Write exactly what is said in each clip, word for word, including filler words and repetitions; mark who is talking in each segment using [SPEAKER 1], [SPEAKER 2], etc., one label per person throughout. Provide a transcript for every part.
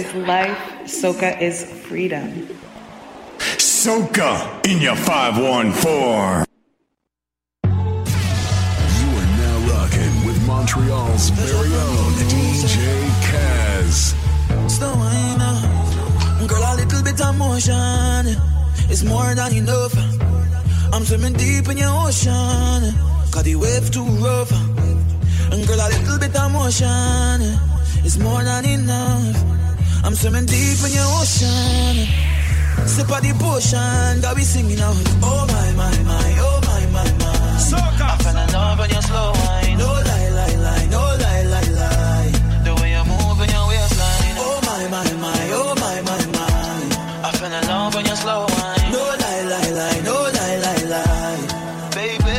[SPEAKER 1] is life. Soca is freedom.
[SPEAKER 2] Soca in your five one four.
[SPEAKER 3] You are now rocking with Montreal's very own D J Kaz.
[SPEAKER 4] Slow wine now. Girl, a little bit of motion is more than enough. I'm swimming deep in your ocean, cause the wave too rough. And girl, a little bit of motion is more than enough. I'm swimming deep in your ocean. Sip of the potion that we singing out. Oh my, my, my, oh my, my, my.
[SPEAKER 5] Soca.
[SPEAKER 4] I fell in love when you slow wine. No lie, lie, lie, no lie, lie, lie. The way you move in your waistline. Oh my, my, my, oh my, my, my. I fell in love when you slow wine. No lie, lie, lie, no lie, lie, lie. Baby.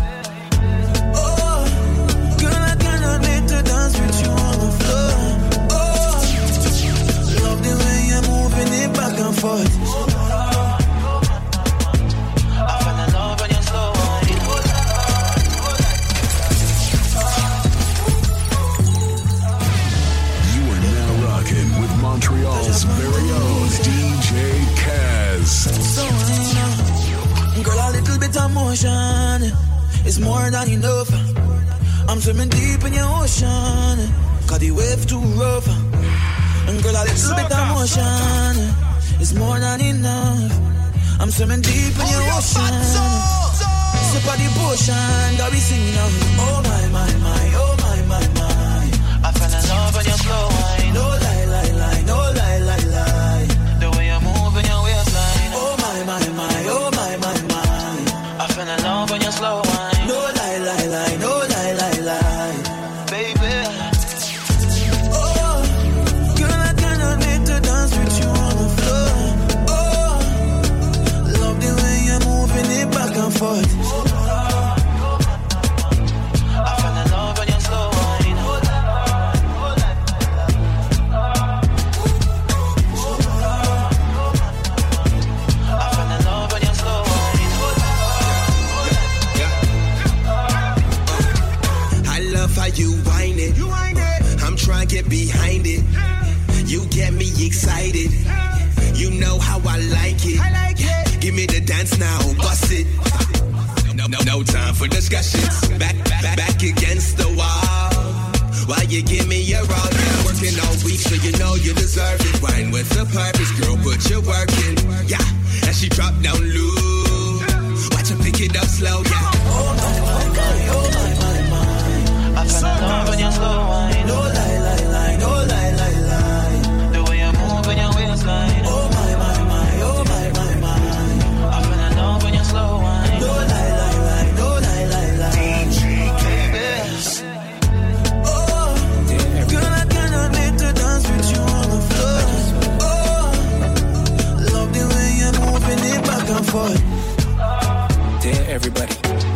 [SPEAKER 4] Oh, girl, I cannot wait to dance with you on the floor. Oh, love the way you're moving it back and forth.
[SPEAKER 3] Montreal's very own D J Kaz.
[SPEAKER 4] So I know, girl, a little bit of motion is more than enough. I'm swimming deep in your ocean, cause the wave too rough. And girl, a little bit of motion is more than enough. I'm swimming deep in your ocean. Sip of the potion that we singing out. Oh my, my, my, oh my, my, my. I fell in love when you slow wine. No lie, lie, lie, no lie, lie, lie. The way you move in your waistline. Oh my, my, my, oh my, my, my. I fell in love when you slow wine. No lie, lie, lie, no lie, lie, lie. Baby. Oh, girl, I cannot wait to dance with you on the floor. Oh, love the way you're moving it back and forth.
[SPEAKER 6] You whine it. You whine it. I'm trying to get behind it. You get me excited. You know how I like it. I like it. Give me the dance now, bust it. No, no, no time for discussions. Back, back, back against the wall. While you give me your all, yeah. Working all week, so you know you deserve it. Wine with a purpose, girl, put your work in. Yeah, and she drop down low. Watch her pick it up slow, yeah.
[SPEAKER 4] Oh my, my, my, oh my, my, my. I fell in love when you slow wine. No lie, lie, lie, no lie, lie, lie. The way you move in your waistline. Oh my, my, my, oh my, my, my. I fell in love when you slow wine. No lie, lie, lie, no lie, lie, lie. D J Kaz. Oh, girl, I cannot wait to dance with you on the floor. Oh, love the way you're moving it back and forth.
[SPEAKER 7] Dear everybody,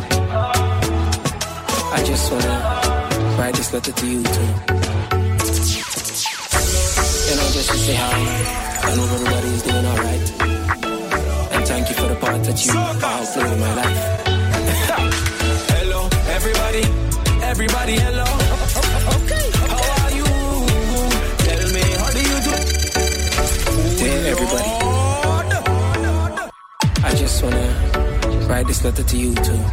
[SPEAKER 7] I just wanna write this letter to you too. You know, just to say hi. I know everybody is doing alright. And thank you for the part that you all play in my life. Hello, everybody. Everybody, hello. Okay. How are you? Tell me, how do you do? Dear everybody, I just wanna write this letter to you too.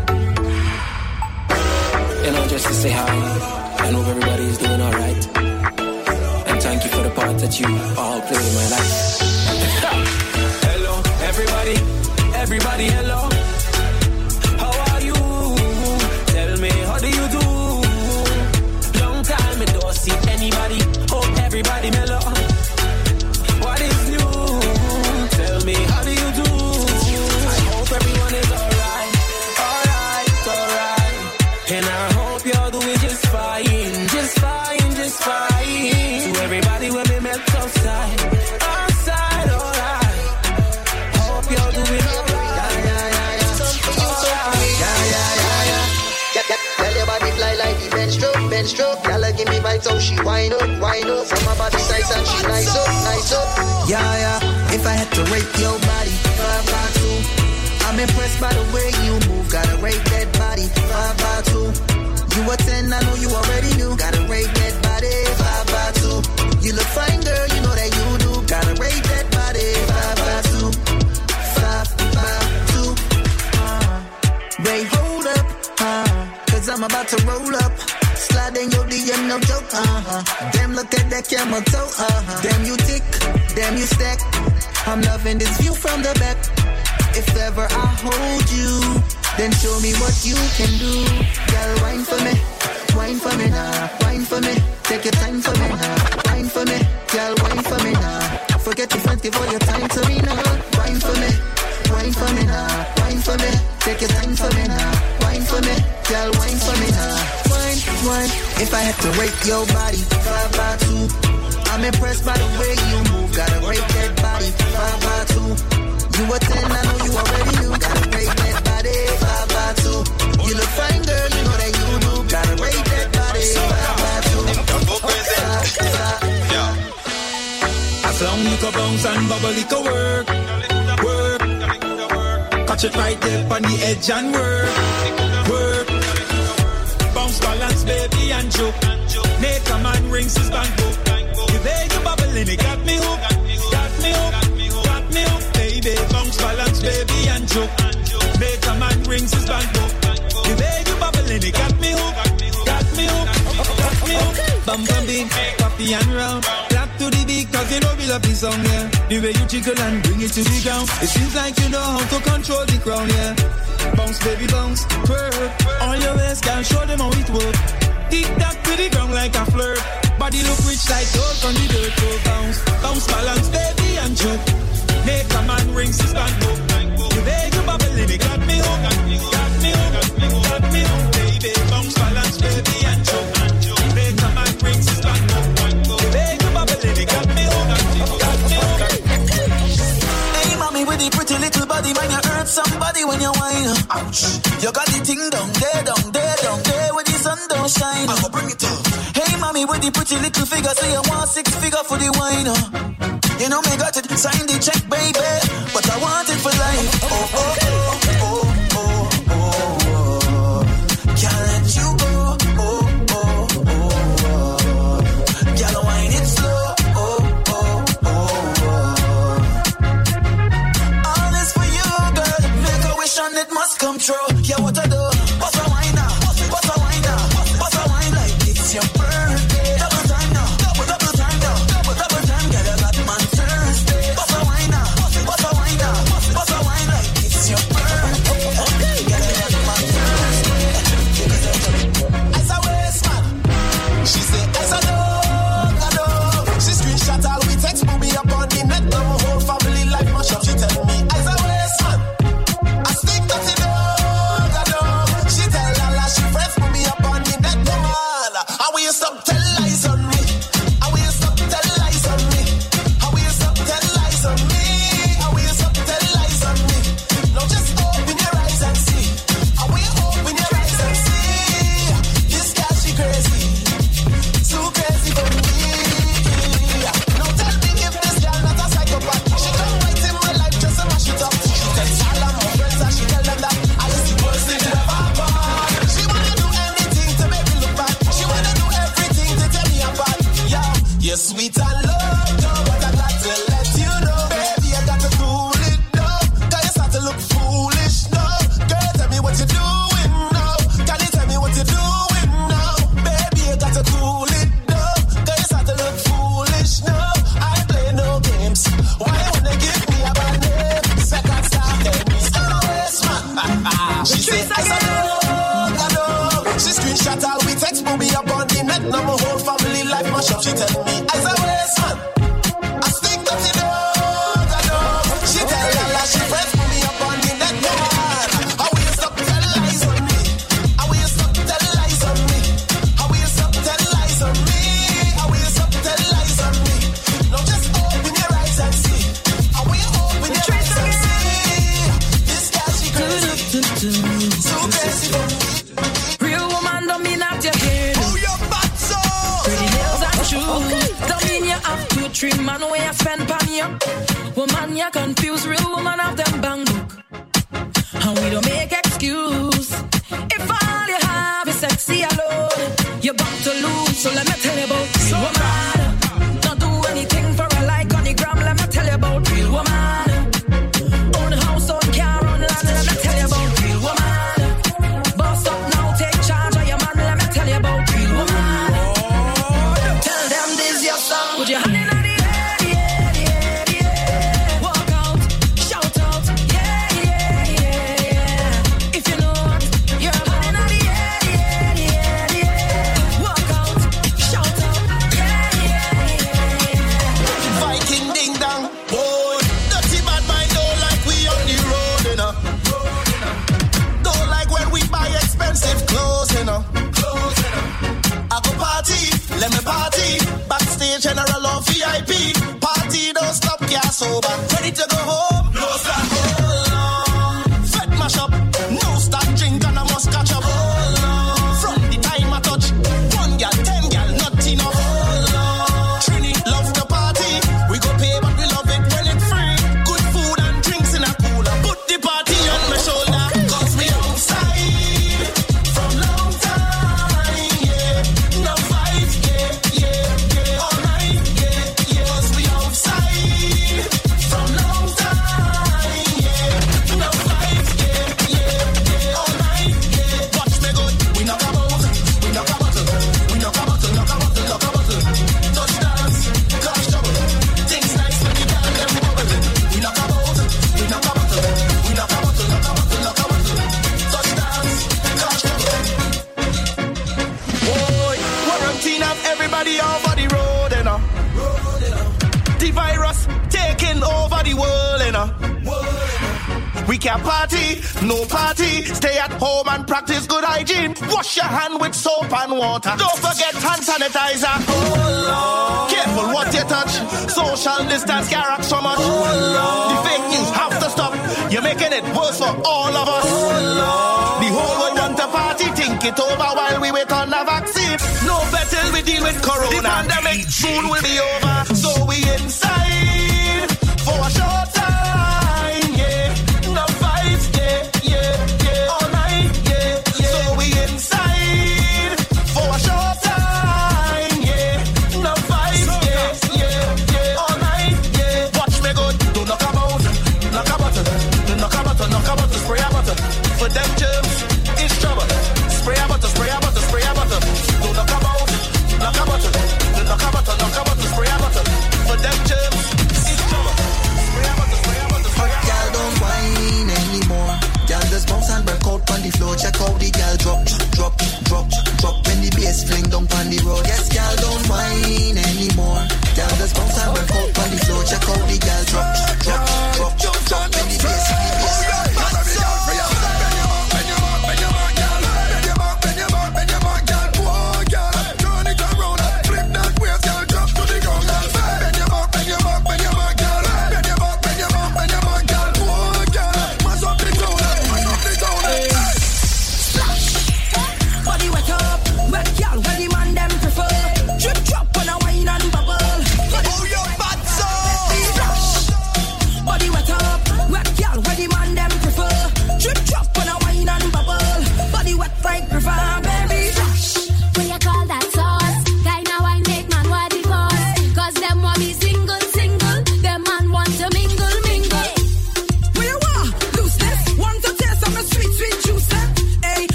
[SPEAKER 7] You know, just to say hi. I know everybody is doing alright. And thank you for the part that you all play in my life. Hello, everybody. Everybody, hello. How are you? Tell me, how do you do? Long time I don't see anybody. Hope everybody mellow. What is new? Tell me, how do you do? I hope everyone is alright. Alright, alright. And I hope you're doing just fine. Just fine, just fine. To everybody when we met outside. Outside, alright. Hope you're doing alright. Yeah, yeah, yeah, yeah. Alright. Yeah, yeah, yeah, yeah.
[SPEAKER 8] Yeah, yeah. Tell your body fly like the bench stroke, bench stroke. Y'all give me vibes, so she wind up, wind up. From my body size and she nice up, nice up.
[SPEAKER 4] Yeah, yeah. If I had to rate your body, five by two. I'm impressed by the way you move. Gotta rate that body, five by two. You a ten, I know you already knew. Gotta rate that body, five by two. You look fine, girl, you know about to roll up. Slide in your D M, no joke, uh-huh. Damn, look at that camera toe, uh-huh. Damn, you tick, damn, you stack. I'm loving this view from the back. If ever I hold you, then show me what you can do. Girl, wine for me, wine for me now, wine for me. Take your time for me now, wine for me. Girl, wine for me now. Forget your friends, give all your time to me now. Wine for me, wine for me now, wine for me. Take your time for me now, wine for me. Girl, wine for me now, wine, wine. If I had to rate your body, five by two. I'm impressed by the way you move. Gotta rate that body, five by two. You a ten, I know you already knew. Gotta rate that body, five by two. You look fine, girl, you know that you do. Gotta rate that body, five by two. Five, five. As long as you go bounce and bubble, it go work, work. Catch it right there on the edge and work, work. Bounce, balance, baby, and joke. Make a man rings his bank book. You there, you bubbling, it got me hooked, got me hooked, got me hooked, baby. Bounce, balance, baby, and joke. Make a man rings his bank book. You there, you bubbling, it got me hooked, got me hooked, got me hooked. Bum bum big, poppy and round. Clap to the beat, cause you know we love this song, yeah. The way you jiggle and bring it to the ground. It seems like you know how to control the crown, yeah. Bounce, baby, bounce, twerk. All your ways, girl, show them how it work. Tick tock to the ground like a flirt. Body look rich like gold from the dirt. So bounce, bounce, balance, baby, and joke. Make a man ring his bank book. You there, you bubbling, it got me hooked, got me hooked, got me hooked, baby. Bounce, balance, baby, and joke. Make a man ring his bank book. You there, you bubbling, it got me hooked, got me hooked. Hey, mommy, with the pretty little body, man, you hurt somebody when you whine. Ouch. You got the thing down there, down there, down there, where the sun don't shine. I'ma bring it up. Hey, mommy, with the pretty little figure, say you want six figure for the wine. You know me got it, sign the check, baby, but I want it for life. Oh, oh, oh, oh, oh, oh, oh. Can't let you go. Oh, oh, oh, oh. Girl, wine it slow. Oh, oh, oh, oh. All this for you, girl. Make a wish and it must come true. Yeah, what I do? What's a wine now? What's a wine now? What's a wine like it's your birthday? Double time now. Double, double time now. Double, double time, girl, you got man Thursday. What's a wine now? What's a wine now? What's a wine like it's your birthday? Girl, you got man Thursday. As a waste man, she say as a dog, a dog. She screenshot all we text, put me up on the net. Now my whole family life mash up. She tell me as a waste man, I stick to the dog, a dog. She tell Lala she friends, put me up on the net. No man, I will stop tell lies on me. I will stop tell lies on me. I will stop tell lies on me. I will stop tell lies on me. Now just open your eyes and see. I will open your eyes and see. This girl she crazy, too crazy for me. Now tell me if this girl not a psychopath. She come right in my life just to mash it up. She tells all of my friends and she tell them that I is the worst thing ever happened. She wanna do anything to make me look bad. She wanna do everything to tell me apart. Yeah, you're sweet and love, though, but I got to let you know, baby, I got to cool it down. Cause you start to look foolish now. Girl, tell me what you're doing now. Can you tell me what you're doing now? Baby, you got to cool it down. Cause you start to look foolish now. I play no games. Why you wanna give me a bad name? Second star, tell me as a waste man. She say as a dog, a dog. She screenshot all we text, put me up on the net. Now my whole family life mash up. She tell me as a waste man, I stick to the dog, a dog. She tell Lala she friends, put me up on the net. No man, I will stop tell lies on me. I will stop tell lies on me. I will stop tell lies on me. I will stop tell lies on me. Now just open your eyes and see. I will open your eyes and see. This girl she crazy, too crazy for me.
[SPEAKER 5] Real woman don't mean that you're scared.
[SPEAKER 4] Oh, your butt so.
[SPEAKER 5] Pretty nails and shoes. Don't mean you have two, three man where you spend pan you. Woman, you confused. Real woman have them bang book. And we don't make excuse. If all you have is sexy alone, you're bound to lose. So let me tell you about real woman. Don't do anything for a like on the gram. Let me tell you about real woman. Own house, own car, own land. Let me tell you about real woman. Boss up now, take charge of your man.
[SPEAKER 9] sober. Ready to go home? No stop. Hold on. Fed mash up. No stop drink and I must catch up. Hold on. From the time I touch, one gal, ten gal, not enough. Hold on. Trini love the party. We go pay but we love it when it's free. Good food and drinks in a cooler. Put the party on my shoulder. Cause we outside from long time, yeah. No fight, yeah, yeah, yeah. All night, yeah, yeah. Cause we outside from long time, yeah. No fight, yeah, yeah, yeah. All night, yeah. Watch me good. We knock a bottle, we knock a bottle, we knock a bottle, knock a bottle, knock a bottle. Touch dance, cause trouble. Things nice when you down them bubble. We knock a bottle, we knock a bottle, we knock a bottle, knock a bottle, knock a bottle. Touch dance, cause trouble. Boy, quarantine have everybody over the road, you know. The virus taking over the world, you know. We can't party, no party. Stay at home and practice good hygiene. Wash your hand with soap and water. Don't forget hand sanitizer. Oh, careful what you touch. Social distance can't rock so much. Oh, the fake news have to stop. You're making it worse for all of us. Oh, the whole world want to party. Think it over while we wait on the vaccine. No better we deal with corona. The pandemic soon will be over. So we inside for a short time, yeah. No fight, yeah, yeah, yeah. All night, yeah, yeah. So we inside for a short time, yeah. No fight, yeah, yeah, yeah. All night, yeah. Watch me good. Don't knock about, knock about it. Knock about it, knock about it, spray about it. For them germs, it's trouble. Spray about it, spray about it, spray about it. Don't knock about, knock about it. Knock about it, knock about it, spray about it.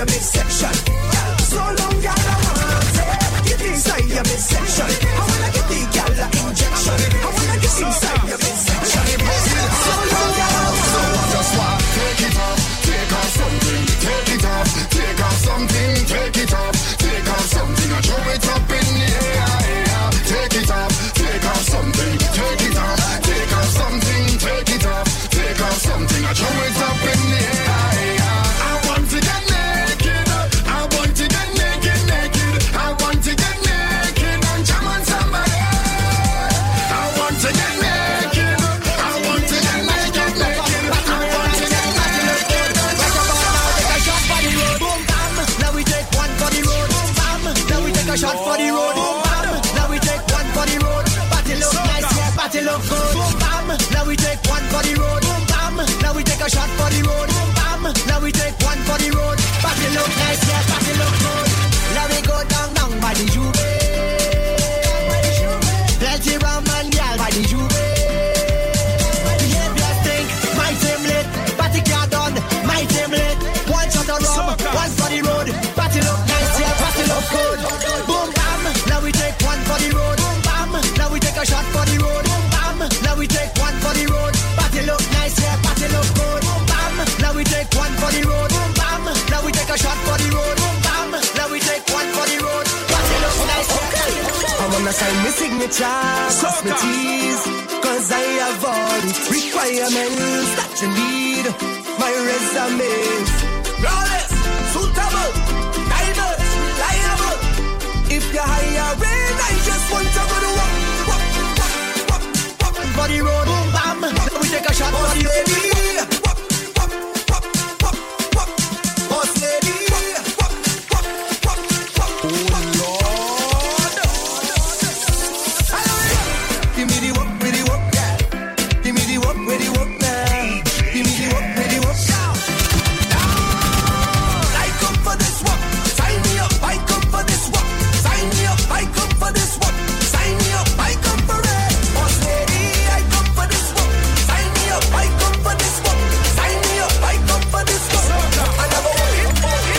[SPEAKER 10] your midsection. So long, girl, I want it. Get inside your midsection. I wanna get the girl a injection. I wanna get inside your midsection. So long, girl, I want it.
[SPEAKER 3] So I just want take it off, take off something, take it off, take off something, take it off, take off something, I throw it up in the air. Take it off, take off something, take it off, take off something, take it off, take off something, I throw it up in the air. I want to get naked, I want to get naked, naked, I want to get naked and jam on somebody. I want to get naked, I want to get naked, naked, I want to get naked.
[SPEAKER 10] Take a shot for the road, boom bam. Now we take one for the road, boom bam. Now we take a shot for the road, boom bam. Now we take one for the road. Party look nice, yeah, party look good, boom bam. Now we take one for the road, boom bam. Now we take a shot for the road, boom bam. Now we take one for the road. Party look nice, yeah, party look good. Now we go down, down by the Juve. Plenty rum and gal by the Juve. Behavior stink, my team lit. Party car done, my team lit. One shot of rum, one for the road. Party look nice, yeah, party look good. Boom bam, now we take one for the road. Boom bam, now we take a shot for the road. Boom bam, now we take one for the road. Party look nice, yeah, party look good. Boom bam, now we take one for the road. Boom bam, now we take a shot for the road. Boom bam, now we take one for the road. Party look nice, okay. I wanna sign my signature, cross my T's, cause I have all the requirements that you need. My resume is flawless, suitable, diverse, reliable. If you're hiring, I just want to go to work, work, work, work, work. For the road, boom, bam, now we take a shot for the lady. Work, work, work, work, work. Boss lady. Work, work, work, work, work. Oh Lord. Give me the work, with the work, yeah. Give me the work, with the work, now. Give me the work, with the work, now. I come for this work. Sign me up. I come for this work. Sign me up. I come for this work. Sign me up. I come for it. Boss lady, I come for this work. Sign me up. I come for this work. Sign me up. I come for this work. I never want it.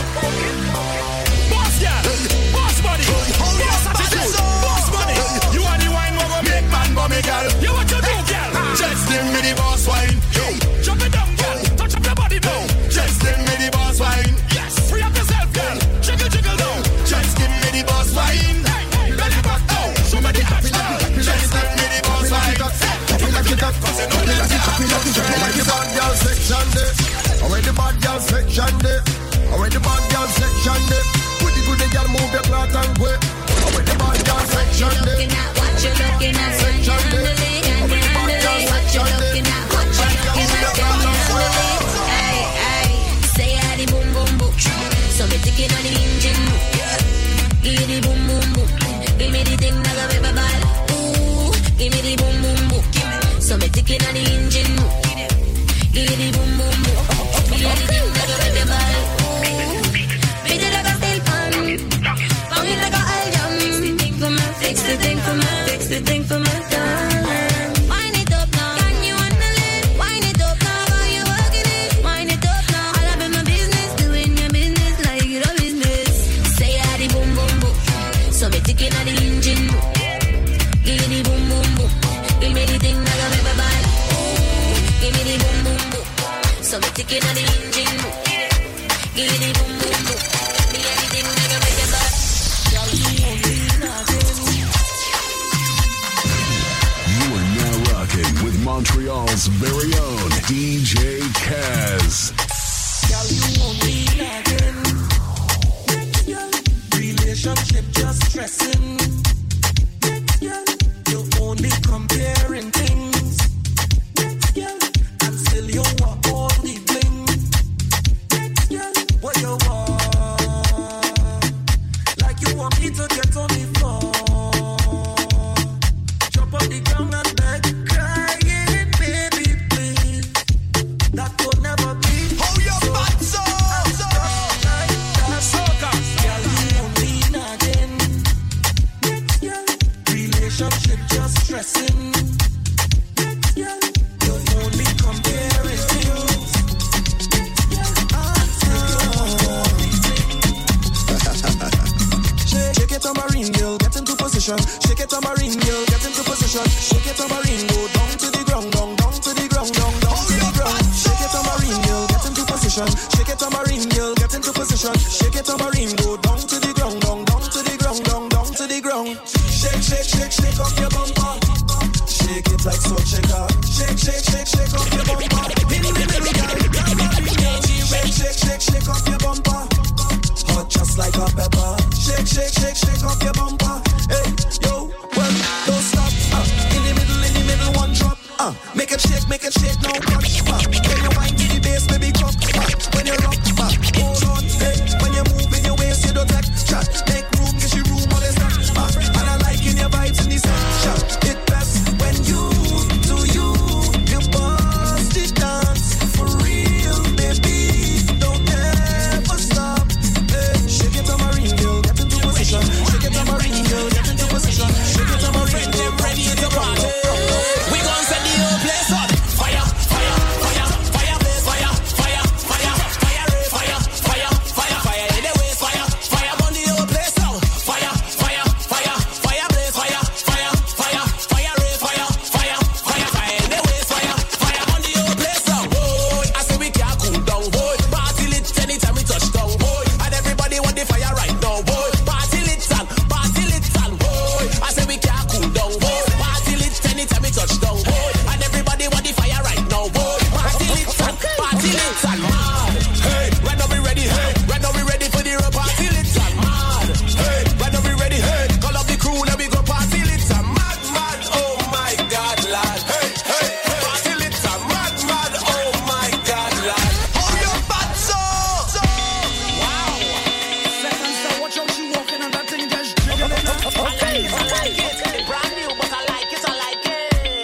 [SPEAKER 9] Boss girl, boss body, boss attitude, boss money. You are the wine who go make man bummy girl. You what you do, girl? Just give me the boss wine. Hey, jump it down, girl. Touch up your body down. Just give me the boss wine. Yes, free up yourself, girl. Jiggle, jiggle down. Just give me the boss wine. Belly back down. Show me the happy, happy. Just give me the boss wine. Happy like it, cause you know that the happy like it.
[SPEAKER 3] Alright, the bad girl section there. Alright, the bad girl section there. Alright, the bad girl section there. Goody goody girl, move your cloth and go. Alright, the bad girl section there.
[SPEAKER 11] Looking at what you're looking at, can you handle it? Can you handle it? What you're looking at, what you're looking at, can you handle it? Hey, hey, say I the boom boom boom. So me ticking on the engine. Give me the boom boom boom. Give me the thing that got me ball. Ooh, give me the boom boom boom. So me ticking on the engine. Give me the boom boom boom. Give me the thing that got me ball. Ooh, beat it like a steel pan. Bang it like a aljam. Fix the thing for me, fix the thing for me, darling. Wind it up now, can you handle it? Wind it up now, how you working it? Wind it up now, all up in my business, doing your business like you know business. Say I the boom boom boom, so me ticking on the engine. Give me the boom boom boom, give me the thing that got me ball. Give me the boom boom boom, so me ticking on the engine. Give me the boom boom boom, give me anything that got me ball.
[SPEAKER 3] With Montreal's very own D J Kaz.
[SPEAKER 10] Girl, you only lagging. Relationship just stressing. You only comparing things. And still you want all the bling. What you want? Like you want me to get on the floor. Jump on the ground and beg. Crying, baby, please.
[SPEAKER 9] position. Shake it, tambourine girl, get into position. Shake it, tambourine, go down to the ground, down, down to the ground, down, down to the ground. Shake it, tambourine girl, get into position. Shake it, tambourine girl, get into position. Shake it, tambourine, go down to the ground, down, down to the ground, down, down to the ground. Shake, shake, shake, shake off your bumper. Shake it like salt shaker. Shake, shake, shake, shake off your bumper. In the middle, girl, shake, shake, shake, shake off your bumper. Hot just like a pepper. Shake, shake, shake, shake off your bumper. Hey, yo, well, don't stop. Uh, in the middle, in the middle, one drop. Uh, make it shake, make it shake, now touch. Uh, when you wind to the bass, baby, drop. Uh, when you rock, uh, hold on. Hey, when you move in your waist, you don't take chat. Make room, get your room, all this stuff. Uh, and I like in your vibes in the section. It best when you do you, you bust it dance for real, baby. Don't ever stop. Hey, shake it, tambourine girl, get into position. Shake it, tambourine girl, get into position. Shake it, tambourine girl, ready to party.
[SPEAKER 12] We gon' set the whole place on fire, fire, fire, fire, blaze, fire, fire, fire, fire, fire, fire, fire, fire, in the waist, fire, fire, burn the whole place out. Fire, fire, fire, fire, blaze, fire, fire, fire, fire, fire, fire, fire, fire, in the waist, fire, fire, burn the whole place out. Boy, I say we can't cool down, boy. Party lit anytime we touch down, boy. And everybody want the fire right now, boy. Party lit and party lit and boy. I say we can't cool down, boy. Party lit anytime we touch down, boy. And everybody want the fire right now, boy. Party lit and party lit and mad. Hey, right now we ready, hey. Right now we ready for the real party lit and mad. Hey, right now we ready, hey. Call up the crew, let me go party lit and mad, mad. Oh my God, lad. Hey, hey, hey. Party lit and mad, mad. Oh my God, lad. Oh, you're bad, so. Wow.
[SPEAKER 5] Second star, watch out, she walking on that thing, just jiggling.
[SPEAKER 12] Okay, I like it. It's brand new, but I like it, I like it.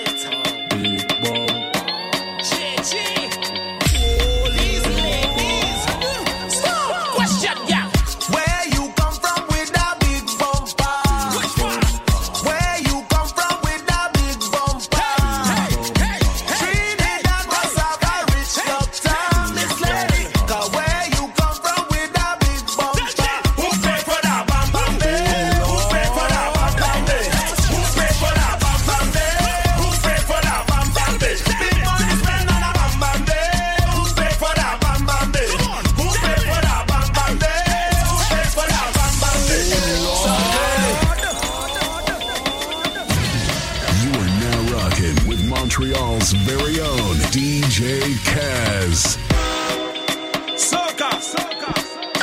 [SPEAKER 12] G G. Oh, these ladies. Stop. Question, yeah.
[SPEAKER 9] Where you come from with that big bumper? Where you come from with that big bumper? Trinidad was a very rich doctor, Miss Lady. 'Cause where you come from with that big bumper?
[SPEAKER 2] Who pay for that bam bam day? Who pay for that bam bam day? Who pay for that bam bam day? Who pay for that bam bam day? Big money spent on a bam bam day. Who pay for that bam bam day? Who pay for that bam bam day? Who pay for that bam bam day?
[SPEAKER 13] You are now rocking with Montreal's very own D J Kaz.
[SPEAKER 2] Soca, soca.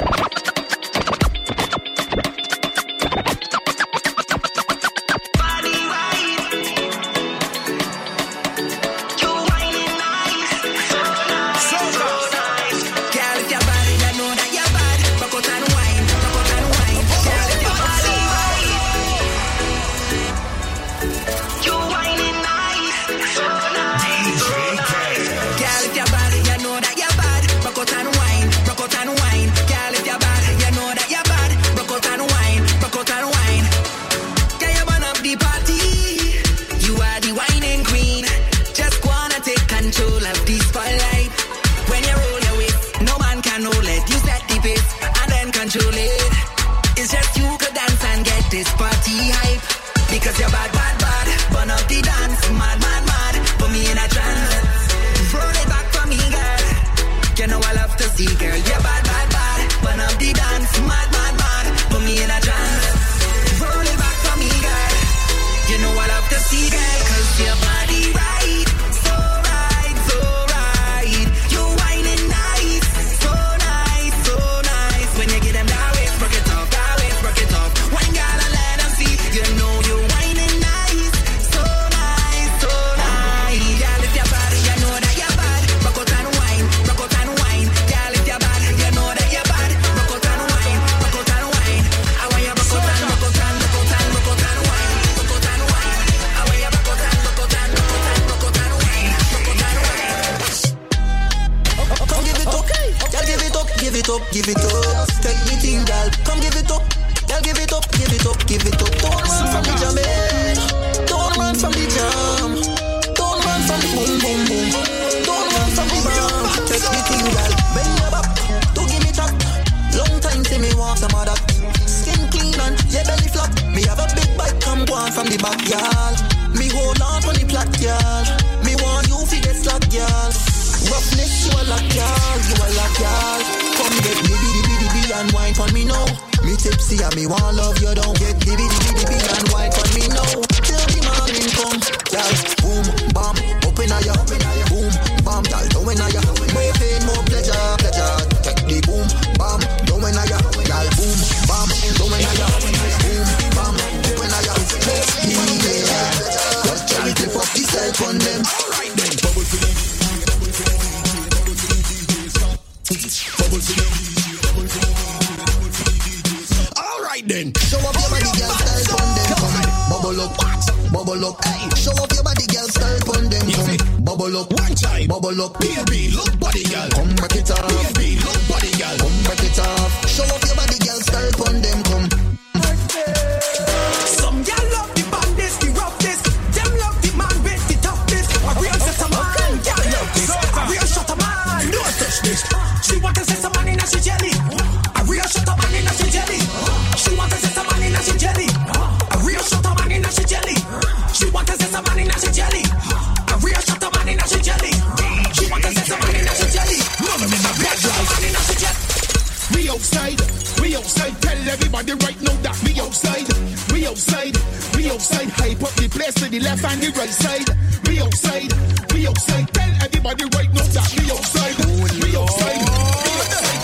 [SPEAKER 10] Body right, you whining nice, so nice, so nice. Girl, if your body, you know that your body, rock out and wine, rock out and wine. Girl, if your body right, you whining nice, so nice, so nice. Girl, if your body, you know that your body, rock out and wine, rock out and wine. Girl, if your body, you know that your body, rock out and wine, rock out and wine. Can you burn up the party? You are the whining queen. Just wanna take control of the spotlight. When you roll your waist, no man can hold it. You set the pace and then control it. It's just you could dance and get this party hype. Because you're bad, bad, bad. Burn up the dance, mad, mad, mad. Put me in a trance. Roll it back for me, girl. You know I love to see, girl. You're bad, bad, bad. Burn up the dance, mad, mad, mad. Put me in a trance. Roll it back for me, girl. You know I love to see, girl. 'Cause your body right, so right, so right. You whining nice, so nice, so nice. When you get them that way, broke it off, that way, broke it off. One girl and let them see, you know you whining nice, so nice, so nice. Girl, if your body, you know that your body, rock out and wine, rock out and wine. Girl, if your body, you know that your body, rock out and wine, rock out and wine. I want you rock out and rock out and rock out and rock out and wine, rock out and wine. I want you rock out and rock out and rock out and rock out and wine, rock out and wine. Come give it up, girl, give it up, give it up, give it up. Take me thing, girl, come give it up, girl, give it up, give it up, give it up. Don't run from the jam, eh? Don't run from the jam. Don't run from the boom, boom, boom. Don't run from the jam. Take me thing, girl, bend your back, to give me top. Long time see me want some of that. Skin clean and your belly flop. Me have a big bike, come
[SPEAKER 4] from the backyard. Me hold on for the plot, girl. Me want you fi get slack, girl. Roughness, you a lock, girl. You a lock, girl. Come get the bitty bitty bitty and wine for me now. Me tipsy and me want love you, don't get the bitty bitty bitty and wine for me now. Till the morning come, girl. Boom, bam, open a ya. Boom, bam, girl, doing a ya. More pain, more pleasure, pleasure. Take the boom, bam, doing a ya. Girl, boom, bam, doing a ya. Boom, bam, doing a ya. Yeah, just try to flip up the cell on them. Alright then, bubble for me. Alright then, show up your body, girl, style on them. Come, bubble up, bubble up. Hey, show up your body, girl, style on them. Come, bubble up, one time, bubble up. Baby, look body, girl, come back it up. Baby, look body, girl, come back it up. Show up your body, girl, style on them. Come.
[SPEAKER 14] Some girl love the bandits, the roughness. Them love the man with the toughness. A real set of man, girl love this. A real shot of man, don't touch this. She want to set some man in a she jelly. A real shot of man in a she jelly. She want to set some man in a she jelly. A real shot of man in a she jelly. She want to set some man in a she jelly. A real shot of man in a she jelly. She want to set some man in a she jelly. None of them a bad man in a she jelly.
[SPEAKER 3] We outside, we outside. Tell everybody right now that we outside. We outside, we outside. Hype up the place to the left and the right side. We outside, we outside. Tell everybody right now that we outside. We outside, we outside.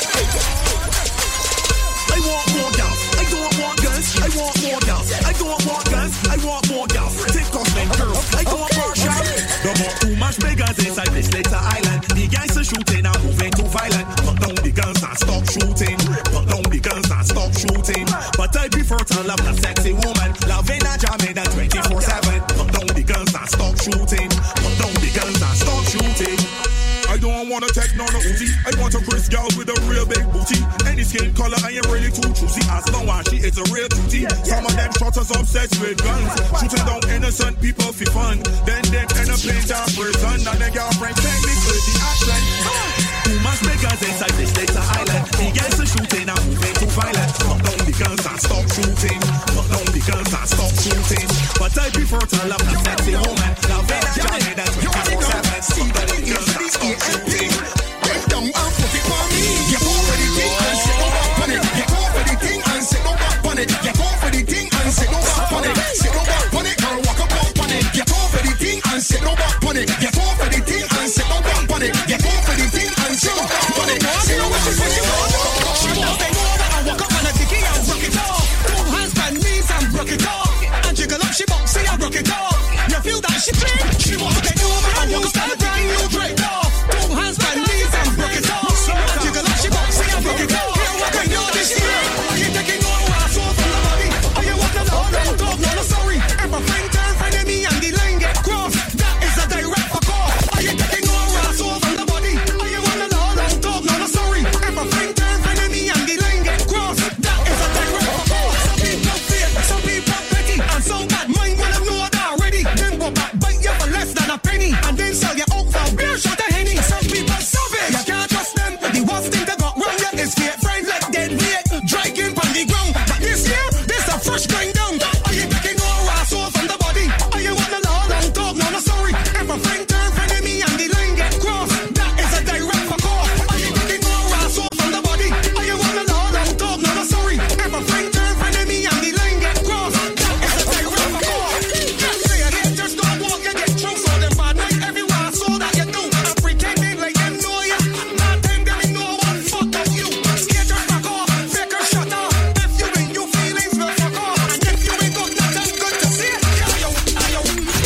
[SPEAKER 14] I want more girls. I don't want girls. I want more girls. I don't want girls. I want more girls. Take off them girls. I don't want partial. No more too much beggars inside this little island. The guys are shooting and moving too violent. Put down the guns and stop shooting. Put down the guns and stop shooting. But I prefer to love a sexy woman. Loving a Jamaican twenty-four seven. Put down the guns and stop shooting. Put down the guns and stop shooting.
[SPEAKER 3] I don't wanna take none of Uzi. I want a Chris girl with a real big booty. Any skin color, I ain't really too choosy. As long as she is a real duty. Some of them shotters obsessed with guns, shooting down innocent people for fun. Then they end up in their prison, and their girlfriend take me for the action.
[SPEAKER 14] Too much beggars inside this little island. The guys are shooting and moving too violent. Put down the guns and stop shooting. Put down the guns and stop shooting. But I prefer to love a sexy woman. Loving a Jamaican twenty-four seven. See that the guns and stop shooting.
[SPEAKER 3] Bend down and put it on me. Get over the thing and sit no back on it. Get over the thing and sit no back on it. Get over the thing and sit no back on it. Sit no back on it, girl, walk up on it. Get over the thing and sit no back on it. Get over the thing and sit no back on it. Get over the thing and sit no back on it. Sit no back on it.
[SPEAKER 14] She wants to go over and walk up on a dicky and rock it off. Two hands and knees and rock it off. And jiggle up, she box, see and rock it off. You feel that she clean? She wants to go over and walk up on a brand new Drake off. Two hands and knees and rock it off. And jiggle up, she box, see and rock it off. Here, what can you this year? Are you taking all ass off from the body? Are you what the Lord don't talk? No, no, sorry. If a friend turn friend of me and the line get crossed, that is a direct fuck off. Are you taking all ass off from the body? Are you what the Lord don't talk? No, no, sorry. If a friend turn friend of me and the line get crossed, that is a direct fuck off. Some people fake, some people petty, and some bad mind when I know that already. Then go back, bite you for less than a penny, and then sell you out for a beer shot of Henny. Some people savage, you can't trust them. The worst thing they got wrong yet is fake friends like dead weight, dragging on the ground. But this year, this a fresh grind down. Are you taking all ass off from the body? Are you on the law long talk? No, no, sorry. If a friend turn friend of me and the line get crossed, that is a direct fuck off. Are you taking all ass off from the body? Are you on the law long talk? No, no, sorry. If a friend turn friend of me and the line get crossed, that is a direct fuck off. Say it, just don't walk, you get through. So them bad night everywhere, so that you do. I'm pretending like them know you. Not them, them know what fuck up you. Skater fuck off, faker shut off. If you ain't you feelings will fuck off. And if you ain't got nothing good to say, ayo, ayo.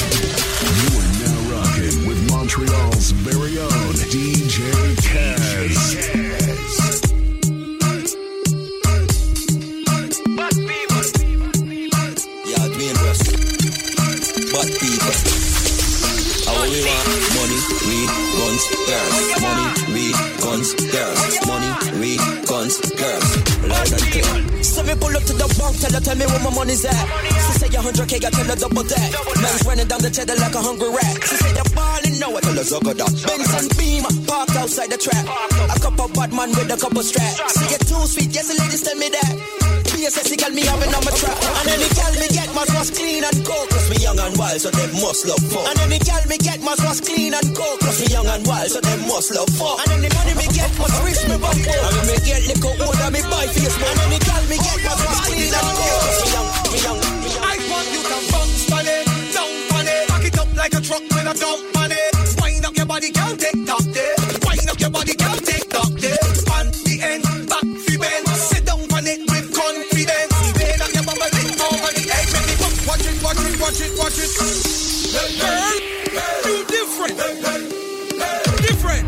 [SPEAKER 13] You are now rocking with Montreal's very own D J Kaz.
[SPEAKER 4] Yeah, Dwayne West. But people, how we want money, weed, guns, girls. Money, weed, guns, girls. Money, weed, guns, girls. Loud and clear. So me pull up to the bank, tell her, tell me where my money's at. She say a hundred K, I tell her double that. Man's running down the cheddar like a hungry rat. She say they're balling now, I tell her sucker that. Benz and Beamer, parked outside the trap. A couple bad man with a couple straps. See you too sweet, yes the ladies tell me that. B S S, he call me having on my trap. And any girl me get must
[SPEAKER 15] was clean and cold, cause me young and wild, so them must love fuck. And any girl me get must was clean and cold, cause me young and wild, so them must love fuck. And any money me get must wish me back up. And when me get liquor older, me buy face. And any girl me get must was clean and cold, cause me young, me young, me young.
[SPEAKER 14] I want you to bounce on it, down on it, back it up like a truck with a dump on it. Wind up your body, can't take top there. Wind up your body, can't take top there. On the end, back fi bend, sit down on it with confidence. Bend up your bumper, lift over the edge, make me look. Watch it, watch it, watch it, watch it. Girl, you different, different.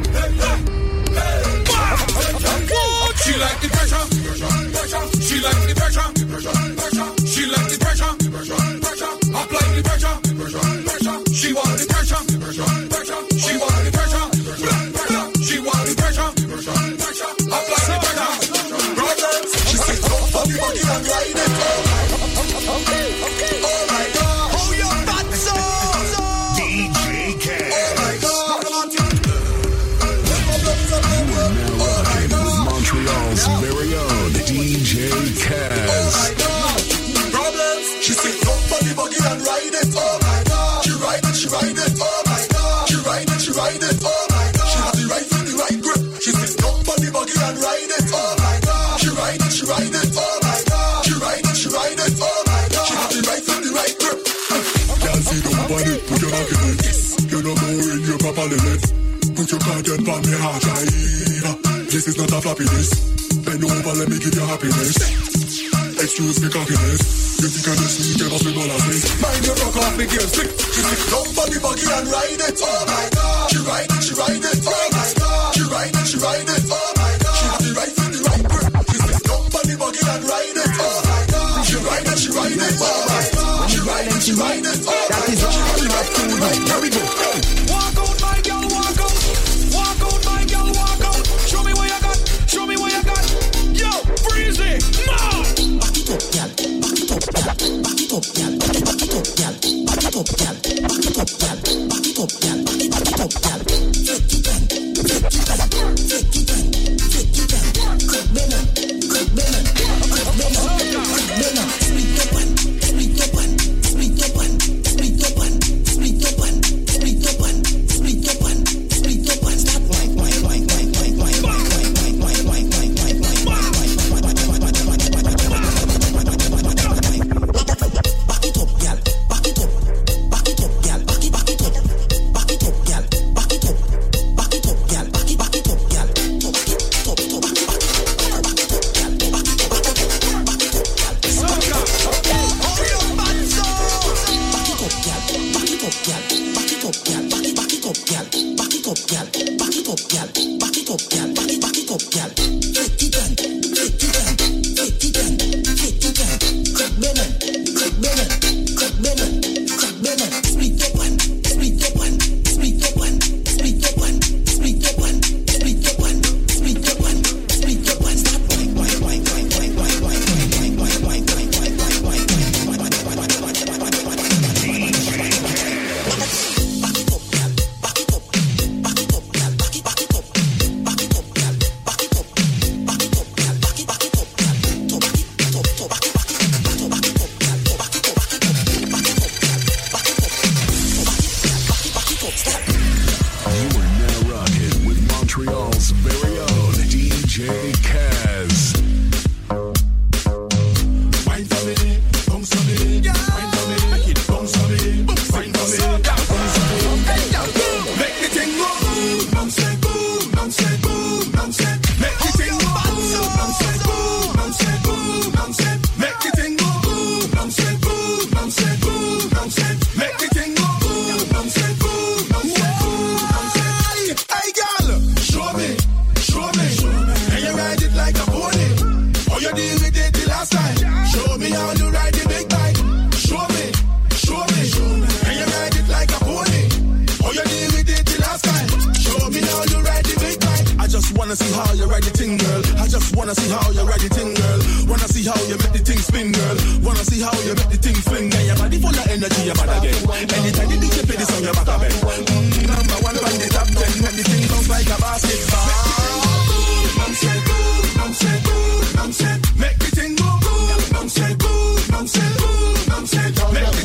[SPEAKER 14] She like the pressure, she like the pressure, she like the pressure, apply the pressure, she want the pressure, she want the pressure, she want the pressure, apply the pressure. Brothers, she said, "Come for the body and ride it." Okay, okay. Oh my God, oh your fat soul,
[SPEAKER 13] D J Kaz.
[SPEAKER 14] Oh my God,
[SPEAKER 13] Oh my God, Montreal's very own D J Kaz.
[SPEAKER 14] Oh my God, problems. She said, "Come for the buggy and ride it." Oh my God, she ride it, she ride it. Oh my God, she ride it, she ride it. Oh my God, she has the right foot, the right grip. She said, "Come for the buggy and ride it." Oh my God, she ride it, she ride it. Oh my God, she ride it, she ride it. Oh my God, she has the right foot, the right grip.
[SPEAKER 3] Can't see nobody, put your back in it. You know more in your papa limit. Put your card on me heart, I. This is not a floppiness. Bend over, let me give you happiness. Excuse me, cockiness. You think I just need to be molasses? Mind your rock off, me gear stick. She said, "Come for the buggy and ride it." Oh my God, she ride it, she ride it. Oh my God, she ride it, she ride it. Oh my God, she has the right foot, the right grip. She said, "Come for the buggy and ride it." Oh my God, she ride it, she ride it. Oh my God, she ride it, she ride it. Oh my God, she has the right foot, the right grip. Here we go.
[SPEAKER 14] Walk out, my girl, walk out. Walk out, my girl, walk out. Show me what you got. Show me what you got. Yo, Breezy, man.
[SPEAKER 15] Back it up, gal. Back it up, gal. Back it up, gal. Back it up, gal. Back it up, gal. Back it up, gal. Back it up, gal. Back it up, gal. Take it down. Take it down. Take it down. Take it down. Cut Bennett. Cut Bennett. Cut Bennett. Cut Bennett. Split up one. Split up one. Split up one. Split up one. Split up one. Split up one. Split up one. Split up one. Stop. Wine, wine, wine, wine, wine, wine, wine, wine, wine, wine, wine, wine, wine, wine. Back it up, gal. Back it up. Back it up, gal. Back it, back it up. Back it up, gal. Back it up. Back it up, gal. Back it, back it up, gal. Top, top, top. Back it, back it up, gal. Back it up, gal. Back it up, back it up, back it up, gal.
[SPEAKER 14] Oh, your fat soul.
[SPEAKER 15] Back it up, gal. Back it up, gal. Back it up, gal. Back it, back it up, gal. Back it up, gal. Back it up, gal. Back it up, gal. Back it, back it up, gal. Take it down. Take it down. Take it down. Take it down. Cut Bennett. Cut Bennett. Cut Bennett. Cut Bennett. Split up one. Split up one. Split up one. Split up one. Split up one. Split up one. Split up one. Split up one. Stop. Wine, wine, wine, wine, wine, wine, wine, wine, wine, wine, wine, wine, wine, wine, wine. Back it up, gal. Back it up. Back it up, gal. Back it, back it up. Back it up, gal. Back it up. Back it up, gal. Back it, back it up, gal. Top, back it, top, top. Back it, back it up. Top, back it up, gal. Top, back it up, back it up. Back it up, gal. Back it up. Top, back it, gal. Back it, back it up. Stop.
[SPEAKER 13] You are now rocking with Montreal's very own D J Kaz.
[SPEAKER 3] Wine for me, bounce for me, wine for me, bounce for me, wine for me, bounce for me. Make the thing go boom, bounce it, boom, bounce it, boom, bounce it. Make the thing go boom, bounce it, boom, bounce it, boom, bounce it. Make the thing go boom, bounce it, boom, bounce it, boom, bounce it. Make the thing go boom, bounce it, boom, bounce it, boom, bounce it. Hey girl, show me, show me, and you ride it like a pony. How you deal with it the last time? Show me how you ride the big bike. Show me, show me, and you ride it like a pony. How you deal with it the last time? Show me how you ride the big bike. I just wanna see how you ride the thing, girl. I just wanna see how you ride the thing, girl. Wanna see how you make the thing spin, girl. Wanna see how you make the thing fling. And your body full of energy, your body again. Anytime you D J play this song, your back a bend. Mm, number one on the top ten. Make the thing bounce like a basketball. Bounce it, boom, bounce it, boom, bounce it. Make the thing go boom, bounce it, boom, bounce it, boom, bounce it. Make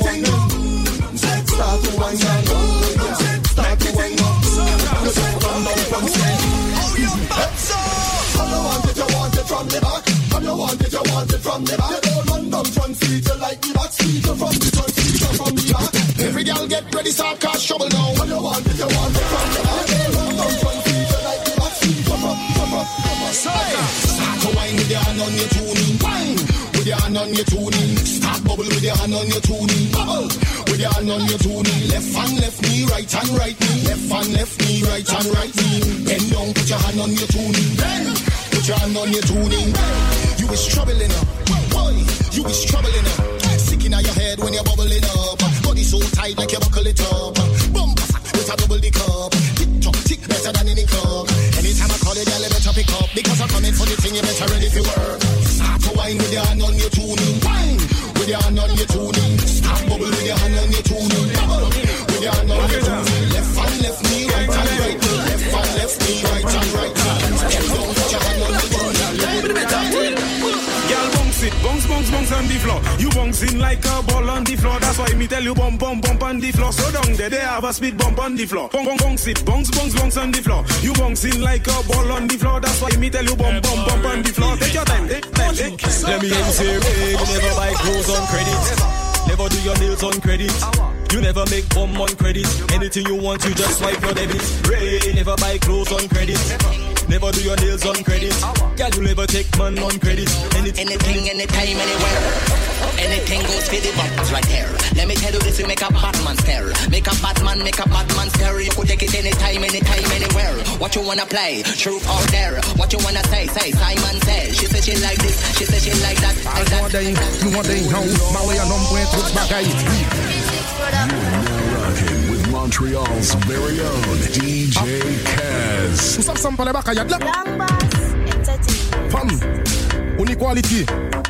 [SPEAKER 3] want it from the back. You don't run down front feet, you like the back seat. You from the front seat, you from the back. Every girl get ready, start cause trouble now. What you want it, you want it from the back. You don't run down front feet, you like the back seat. You from, you from, you from. Start to wine with your hand on your tuning. Wine with your hand on your tuning. Start bubble with your hand on your tuning. Bubble with your hand on your tuning. Left hand, left knee, right hand, right knee. Left hand, left knee, right hand, right knee. Bend down, put your hand on your tuning. Bend, put your hand on your tuning. You is troubling up, boy. You is troubling up. Sticking on your head when you're bubbling up. Body so tight like you buckle it up. Bump with a double the cup. Tick tock, tick better than any club. Anytime I call it, girl, you better pick up. Because I'm coming for the thing, you better ready for work. Start to wine with your hand on your tuning. Wine with your hand on your tuning. Start bubble with your hand on your tuning. Bubble with your hand on your tuning. Left hand, left knee, right hand, right knee. Left hand, left knee, right hand, right knee. Step down, put your hand on your tuning.
[SPEAKER 16] Girl, bounce it, bounce, bounce, bounce on the floor. You bouncing like a ball on the floor. That's why me tell you bump, bump, bump on the floor. So down there, they have a speed bump on the floor. Bounce, bounce, bounce it, bounce, bounce, bounce on the floor. You bouncing like a ball on the floor. That's why me tell you bump, bump, bump on the floor. Take your time, take time, take.
[SPEAKER 17] Let me hear you say, hey, you never buy clothes on credit. Never do your nails on credit. You never make bomb on credit. Anything you want, you just swipe your debit. Ray, never buy clothes on credit. Never do your nails on credit. Girl, you never take man on credit. Anything,
[SPEAKER 18] anything, anytime, anywhere. Anything goes for the buttons right there. Let me tell you this, you make a Batman stare. Make a Batman, make a Batman stare. You could take it anytime, anytime, anywhere. What you wanna play? Truth or dare? What you wanna say? Say, Simon says. She says she like this, she says she like that.
[SPEAKER 19] I want they, you want they know. My way on point, what's back I
[SPEAKER 13] You're now rocking with Montreal's very own D J Kaz.
[SPEAKER 19] What's up, some pale back? Long bass, entertainment. Fam, only quality,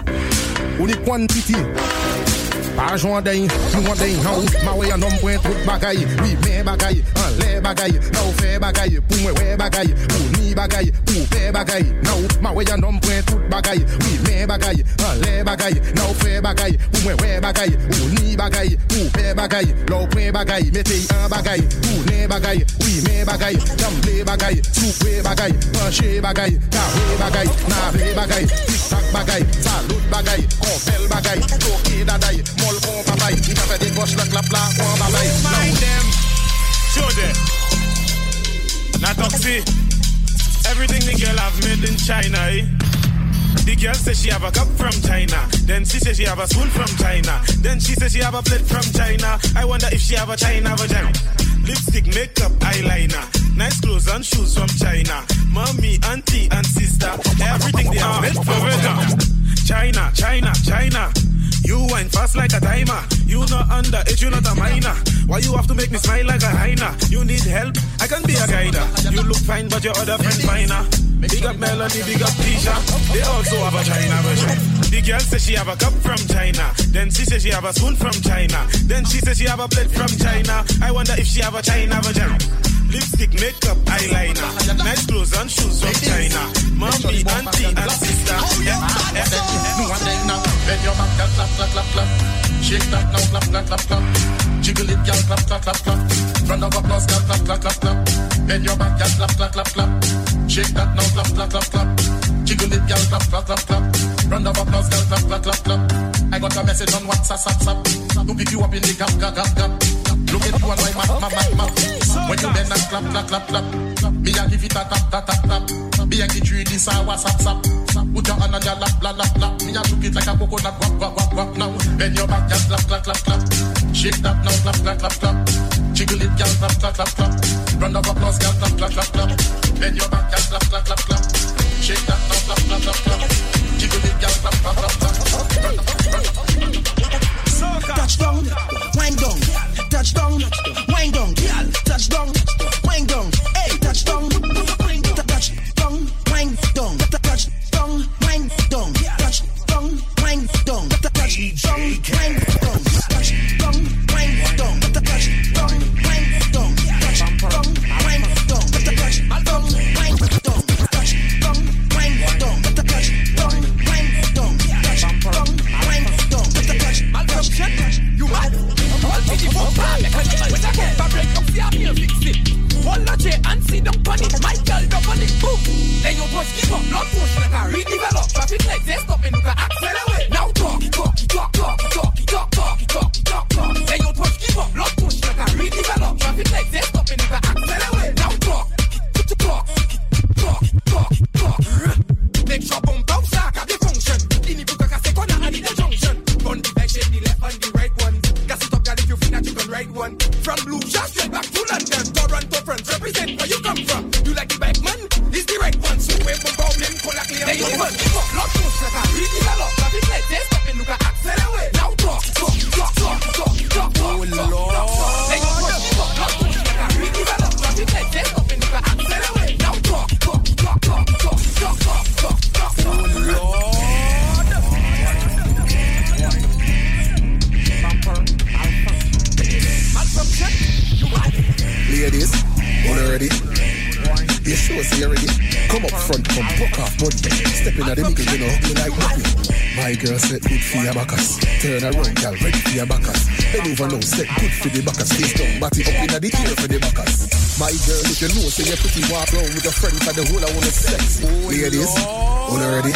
[SPEAKER 19] only quantity. Pas joint d'aïe, nous on d'aïe, non. Ma way on point tout bagaille. Oui, mais bagaille, en les bagaille. Non, fait bagaille, pour moi, ouais bagaille. Pour ni bagaille, pour faire bagaille. Non, ma way on point tout bagaille. Oui, mais bagaille, en les bagaille. Non, fait bagaille, pour moi, ouais bagaille. Pour ni bagaille, pour faire bagaille. L'eau point bagaille, mettez un bagaille. Pour les bagaille, oui, mais bagaille. Jamblé bagaille, soufflé bagaille. Penché bagaille, carré bagaille. Navé bagaille, tic-tac bagaille. Salut bagaille, confel bagaille. Toqué dadaille. Mol bon papaye, il t'a fait des gauches, le clap là, bon papaye.
[SPEAKER 16] Mind them, show them. Now Toxie, everything the girl have made in China, eh? The girl says she have a cup from China. Then she says she have a spoon from China. Then she says she have a plate from China. I wonder if she have a China vagina. Lipstick, makeup, eyeliner. Nice clothes and shoes from China. Mommy, auntie and sister, everything they have made from China. China, China, China. You wine fast like a timer. You not underage, you not a minor. Why you have to make me smile like a hyena? You need help? I can be a guider. You look fine, but your other friend finer. Big up Melanie, big up Tisha. They also have a China version. The girl says she have a cup from China. Then she says she have a spoon from China. Then she says she have a plate from China. I wonder if she have a China version. Lipstick, makeup, eyeliner. Nice clothes and shoes from China. Mommy, auntie, and sister. Yeah, yeah.
[SPEAKER 3] Bend your back, clap, clap, clap, clap. Shake that now, clap, clap, clap, clap. Jiggle it, girl, clap, clap, clap, clap. Round of applause, girl, clap, clap, clap, clap. Bend your back, girl, clap, clap, clap, clap. Shake that now, clap, clap, clap, clap. Jiggle it, girl, clap, clap, clap, clap. Round of applause, girl, clap, clap, clap, clap. I got a message on WhatsApp, sap, sap. To pick you up in the gap, gap, gap, gap. Look at you and my map, map, map, map. When you bend and clap, clap, clap, clap. Me a give it a tap, tap, tap, tap. Me a give you this a WhatsApp, sap. Put your hand on your lap, lap, lap, lap. Me a look it like a coconut, wap, wap, wap, wap. Now bend your back, just clap, clap, clap, clap. Shake that now, clap, clap, clap, clap. Jiggle it, girl, clap, clap, clap, clap. Round of applause, girl, clap, clap, clap, clap. Bend your back, just clap, clap, clap, clap. Shake that now, clap, clap, clap, clap. Jiggle it, girl, clap, clap, clap, clap.
[SPEAKER 10] Touchdown, wind down, touchdown, wind down, girl, touchdown, wind down, hey, touchdown, wind down, touchdown, wind down, touchdown, wind down, touchdown, wind down, touchdown, wind down, touchdown, wind down, touchdown, wind down, touchdown, wind down, touchdown, wind down, touchdown, wind down, touchdown.
[SPEAKER 19] body. Step in at the middle, you know, you like nothing. My girl said good for your backers. Turn around, girl, ready for your backers. Bend over now, set good for the backers. Face down, body up in the ear for the backers. My girl, if you know, say you're pretty, walk around with your friend for the whole I wanna sex. Ladies, wanna ready?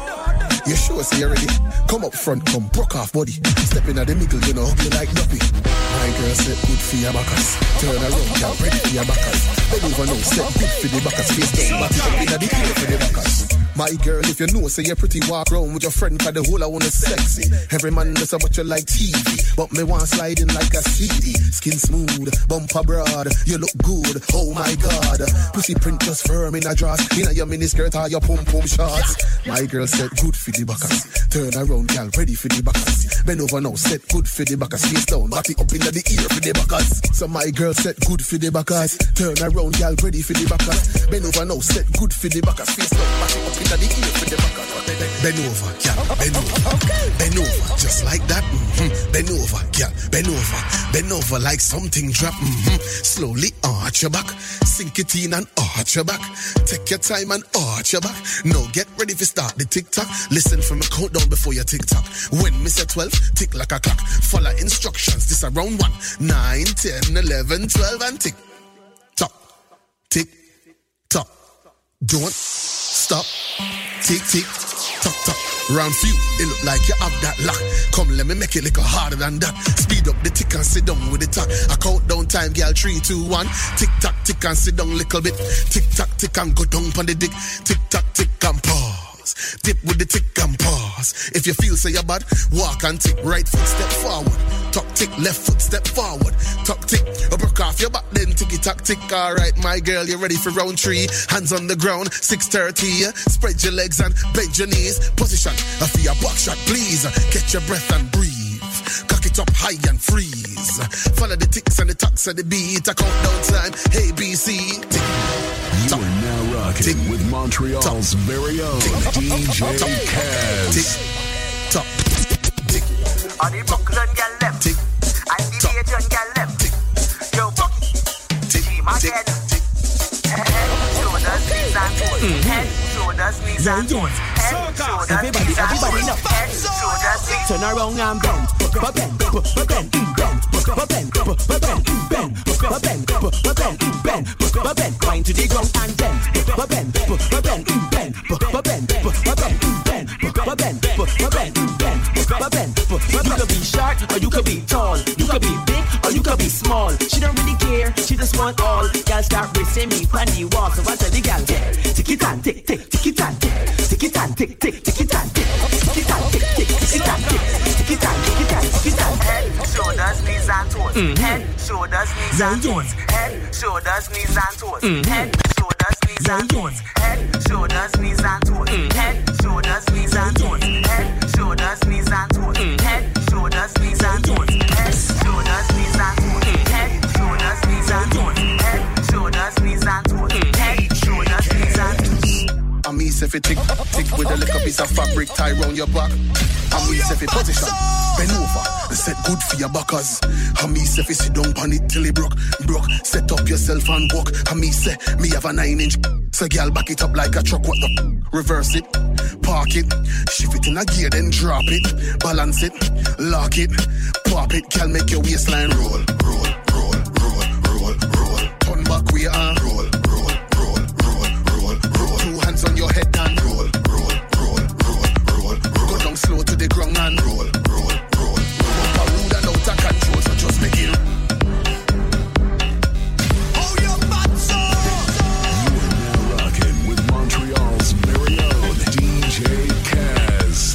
[SPEAKER 19] You sure say you're ready? Come up front, come broke off body. Step in at the middle, you know, you like nothing. My girl said good for your backers. Turn around, girl, ready for your backers. Bend over now, set good for the backers. Face down, body up in the ear for the backers. My girl, if you know, say you're pretty, walk around with your friend, cause the whole I wanna sexy. Every man does what you like T V, but me want sliding like a C D. Skin smooth, bumper broad, you look good, oh my god. Pussy print just firm in a dress, in a your mini skirt or your pum pum shorts. My girl said good for the backers. Turn around, girl, ready for the backers. Bend over now, set good for the backers. Face down, body up in the ear for the backers. So my girl said good for the backers. Turn around, girl, ready for the backers. Bend over now, set good for the backers. Face down, body up in the ear for the backers. Bend over, yeah, bend over, bend over, just like that. Mm-hmm. Bend over, yeah, bend over, bend over like something drop. Mm-hmm. Slowly arch your back, sink it in and arch your back. Take your time and arch your back. Now get ready to start the tick-tock. Listen for me countdown before your tick-tock. When me say twelve, tick like a clock. Follow instructions, this a round one. nine, ten, eleven, twelve and tick. Tock, tick, tock. Don't stop. Tick, tick, tock, tock. Round few, it look like you have that lock. Come, let me make it little harder than that. Speed up the tick and sit down with the talk. I count down time, girl, three, two, one. Tick, tock, tick and sit down little bit. Tick, tock, tick and go down on the dick. Tick, tock, tick and pause. Dip with the tick and pause. If you feel say you're bad, walk and tick. Right foot, step forward. Tuck, tick, left foot, step forward. Tuck, tick, broke off your back, then ticky, tock, tick. All right, my girl, you ready for round three? Hands on the ground, six thirty. Spread your legs and bend your knees. Position, for your back shot, please. Catch your breath and breathe. Cock it up high and freeze. Follow the ticks and the tocks and the beat. I count down time, A, B, C. Tick.
[SPEAKER 13] You are now rocking tick, with Montreal's top, very own tick, D J Kaz.
[SPEAKER 2] Tick, top, tick. On the Brooklyn girl left, tick. And the Asian girl left, tick. Yo, buck, tick, tick, tick. Head, shoulders, knees and toes. Head, shoulders, knees and toes. Head, shoulders,
[SPEAKER 10] everybody,
[SPEAKER 2] knees and
[SPEAKER 10] everybody
[SPEAKER 2] toes.
[SPEAKER 10] now.
[SPEAKER 2] Head, shoulders, knees.
[SPEAKER 10] Turn around and bend, bend, bend, bend, bend, bend, bend, bend, bend, bend, bend, bend, wind to the ground and bend, bend, bend, bend, bend, bend, bend, bend, bend, bend, bend, bend. You could be short or you could be tall, you could be big or you could be small. She don't really care, she just want all. Girl start racing me on the wall, so what tell the girl? Tick it and tick, tick, tick it and tick, tick it and tick, tick, tick it and tick, tick it and tick, tick, tick it and tick, tick it and tick it and tick it and
[SPEAKER 2] head, shoulders, knees and toes. Head, shoulders, knees and toes. Head, shoulders, knees and toes. Head, shoulders, knees and toes. Head, shoulders, knees and toes. Head, shoulders, knees and toes. Head, shoulders, knees and toes. Head, shoulders, knees and toes. Head, shoulders, knees and toes. Head, shoulders, knees and toes. Head, shoulders, knees and toes. Head, shoulders, knees and toes.
[SPEAKER 19] I mean, if it tick, tick with a little piece of fabric tie round your back. I mean, if it position, bend over, set good for your backers. I mean, if it sit down on it till it broke, broke. Set up yourself and walk. I mean, say, me have a nine inch. So, girl, back it up like a truck. What the? Reverse it, park it, shift it in a gear, then drop it, balance it, lock it, pop it. Girl, make your waistline roll, roll, roll, roll, roll, roll. Turn back where you are, roll, roll, roll, roll, roll, roll. Two hands on your head and roll, roll, roll, roll, roll, roll. Go down slow to the ground and roll, roll, roll, roll. Up a rude and out of control, so just make it.
[SPEAKER 13] Oh, you're bad, so. You are now rocking with Montreal's very own D J Kaz.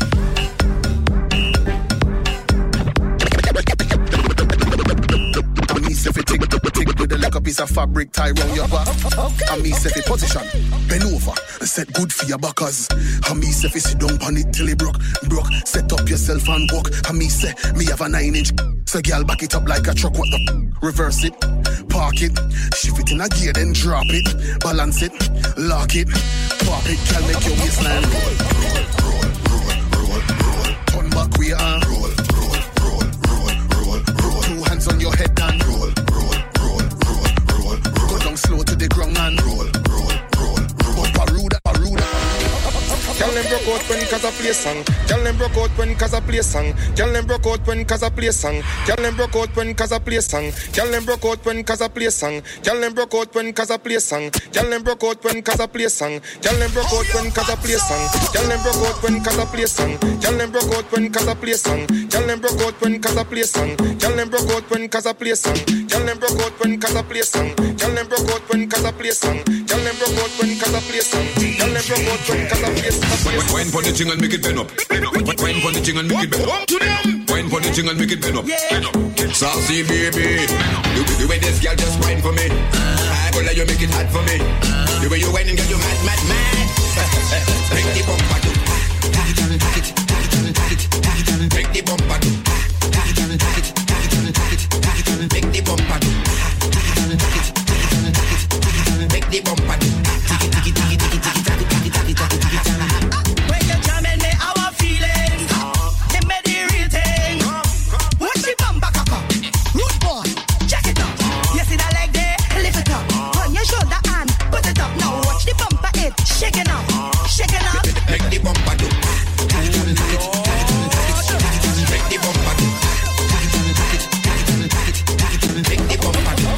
[SPEAKER 19] I mean, if it tick, tick with a like a piece of fabric tie round your back. I mean, if it position, bend over, set good for your backers. I mean, if it sit down on it till it broke, broke. Set up yourself and walk. I mean, say, me have a nine inch. So, girl, back it up like a truck. What the? Reverse it, park it, shift it in a gear, then drop it, balance it, lock it, pop it. Girl, make your waistline roll, roll, roll, roll, roll, roll. Turn back where you are, roll, roll, roll, roll, roll, roll. Two hands on your head and roll, roll, roll, roll, roll, roll. Go down slow to the ground and roll, roll, roll, roll. Up a rude, a rude.
[SPEAKER 3] when cause I play song. Girl them broke out when cause I play song. Girl them broke out when cause I play song. Girl them broke out when cause I play song. Girl them broke out when cause I play song. Girl them broke out when cause I play song. Girl them broke out when cause I play song. Girl them broke out when cause I play song. Girl them broke out when cause I play song. Girl them broke out when cause I play song. Girl them broke out when cause I play song. Girl them broke out when cause I play song. Girl them broke out when cause I play song. Girl them broke out when cause I play song. Girl them broke out when cause I play song. Girl them broke out when cause I play song.
[SPEAKER 20] Wine pon the thing and make it bend up. Wine pon the thing and make it bend up. Wine pon the thing and make it bend up. Saucy baby, the way this girl just wine for me. I go let you make it hot for me. The way you wine and get you mad, mad, mad. Break the bumper to. Break the bumper to. Break the bumper to. Break the bumper to.
[SPEAKER 10] When you're jamming me, our feelings, they made the real thing. Watch the bumper cock up, root boy, jack it up. You see that leg there, lift it up. On your shoulder and put it up. Now watch the bumper it, shaking up, shaking up.
[SPEAKER 20] Break the bumper to. Break the bumper to. Break the bumper to.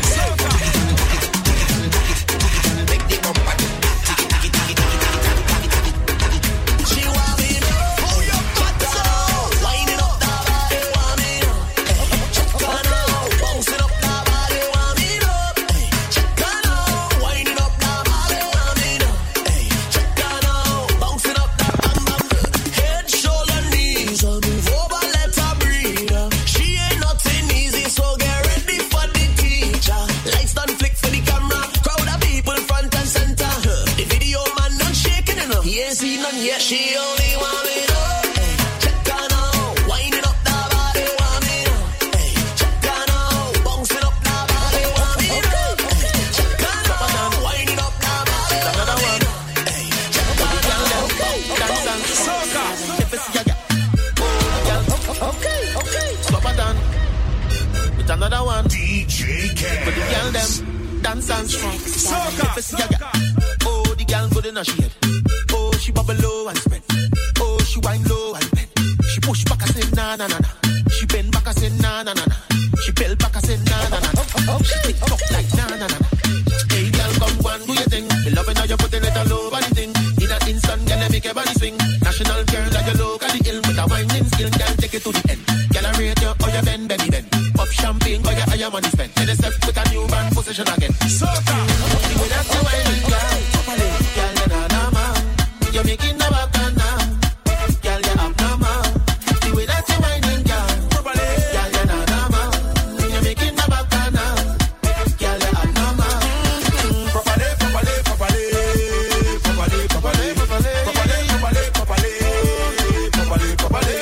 [SPEAKER 12] Yeah, she only want me to check on out, winding up the body, want me to check on out, bouncing up the body, want me to check on out, winding up the body, another one, check on out, dance and soca. If it's your girl, okay, okay, stop it down. With another one, D J K. With the girl them dance and soca. If it's your girl, oh the girl good in a shade. She bubble low and spin. Oh, she wine low and bend. She push back and say na na na na. She bend back and say na na na na. She bell back and say na na na na. She tick tock like na na na na. Hey girl, come one, do your thing. Me loving how you putting it all over the thing. In an instant, girl, you make your body swing. National girl, like you locally ill with a winding skill, girl, take it to the end. Girl, I rate you, how you bend, baby bend. Pop champagne, how you how your money spent. Then step with a new band position again. Soca. The way that you winding, girl, properly, girl, you na na man. You're making the back now, girl, you're abnormal. The way that you're whining, girl, properly, girl, you're not normal. You're making the back now, girl, you're abnormal. Properly, properly, properly, properly, properly, properly, properly, properly, properly, properly, properly, properly,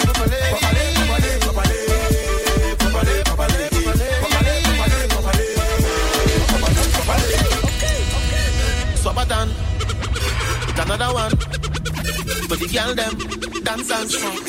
[SPEAKER 12] properly, properly, properly, properly, properly. Another one. But the girl them dance and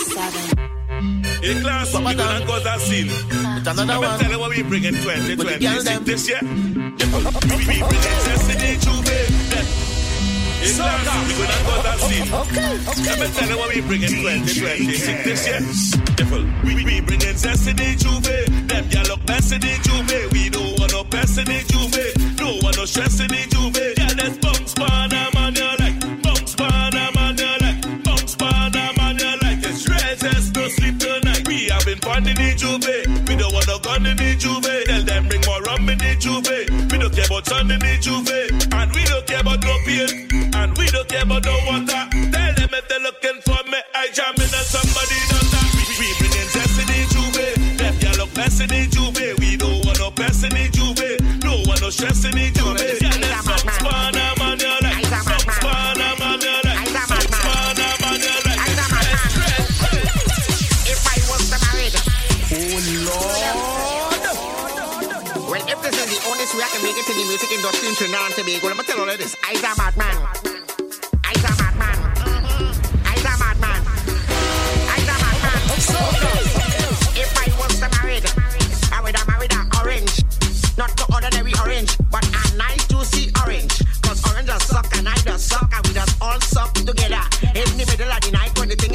[SPEAKER 16] in class, we gonna go that scene.
[SPEAKER 12] Another one.
[SPEAKER 16] Tell you what we bring in twenty twenty this year. We bring in Destiny Juve. In class, we gonna go that scene. Let me tell you what we bring in twenty twenty-six this year. We we bring in Destiny Juve. Them y'all look Destiny Juve. We don't want no Destiny Juve. No want no stress in the Juve. Yeah, let's bounce pan a man you like. Bounce pan a man you like. Bounce pan a man you like. It's red test, no sleep tonight. We have been pan in the Juve. We don't want no gun in the Juve. Tell them bring more rum in the Juve. We don't care about sun in the Juve. And we don't care about no pain. And we don't care about no water. Tell them if they're looking for me, I jam in and somebody does that. We, we bring in Destiny Juve. Them y'all look best in the Juve. We don't want no best in the Juve. No want no stress in the Juve. Yeah, let's some span a man you like. Some span a man you like. Some span a man you like.
[SPEAKER 21] If I was married.
[SPEAKER 12] Oh Lord.
[SPEAKER 21] Well, if this is the only way I can make it in the music industry in Trinidad and Tobago, let me tell you all of this. I's a madman. I's a madman. I's a madman. I's a madman. If I was married, I would have married an orange. Not the ordinary orange, but a nice juicy orange. Cause orange just suck and I just suck and we just all suck together. In the middle of the night when the thing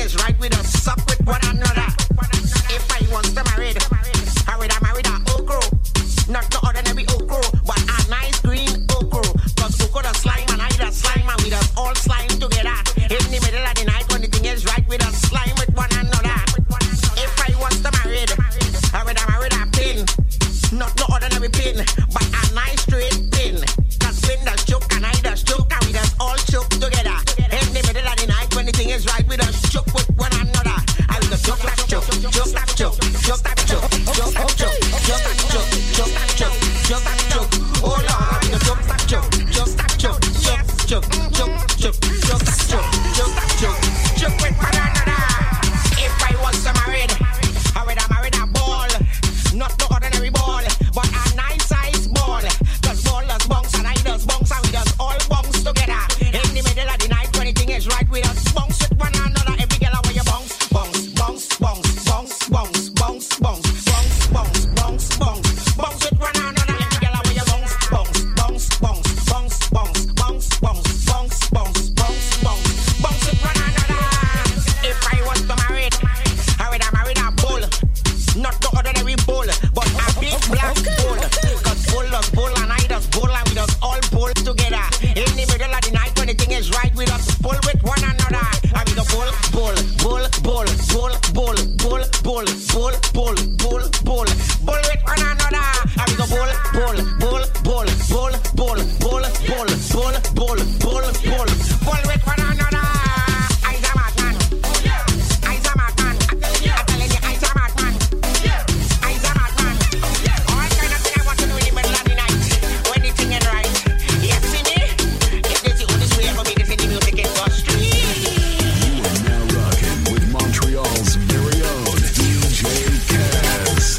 [SPEAKER 21] is right with us, suck with one another. If I want to marry, I would have married a okro. Not the ordinary okro, but a nice green okro. Cause okro the slime and I the slime and we just all slime together. In the middle of the night when the thing is right with us, slime with one another. If I want to marry, I would have married a pin. Not the ordinary pin, but a nice straight pin. Cause pin does choke and I does choke and we just all choke together. In the middle of the night when the thing is right with us, choke with one another. I will just choke, choke, choke, choke, choke, choke, choke, choke, choke, choke, choke, choke, choke, choke, choke, choke, choke. Oh Lord, I will just choke, choke, choke, choke, choke, choke, choke, choke, choke, choke, choke, choke, choke with one another. If I was to married, I would have married a ball. Not the ordinary ball, but a nice size ball. Cause ball does bounce and I does bounce and we does all bounce together. In the middle of the night when the thing is right, we does bounce with one another. Every girl I want you bounce, bounce, bounce, bounce, bounce, bounce, bounce, bounce, bounce, bounce, bounce, bounce, bounce with one another. Every girl I want you bounce, bounce, bounce, bounce, bounce, bounce, bounce, bounce, bounce, bounce, bounce, bounce, bounce with one another. If I was to marry, I would have married a bull. Not the ordinary bull, but a big black bull. Cause bull does bull and I does bull and we does all bull together. In the middle of the night when the thing is right, we does bull with one another. And we go bull, bull, bull, bull, bull, bull, bull, bull, bull, bull, bull, bull, bull with one another. And we go bull, bull, bull, bull, bull, bull, bull, bull, bull, bull, bull, bull, bull with one another. I's a mad man. I's a mad man. I'm telling you, I's a mad man. I's a mad man. All kind of thing I want to do in the middle of the night when the thing is right. You see me? If this is the only way for me to see the music industry.
[SPEAKER 13] You are now rocking with Montreal's very own D J Kaz.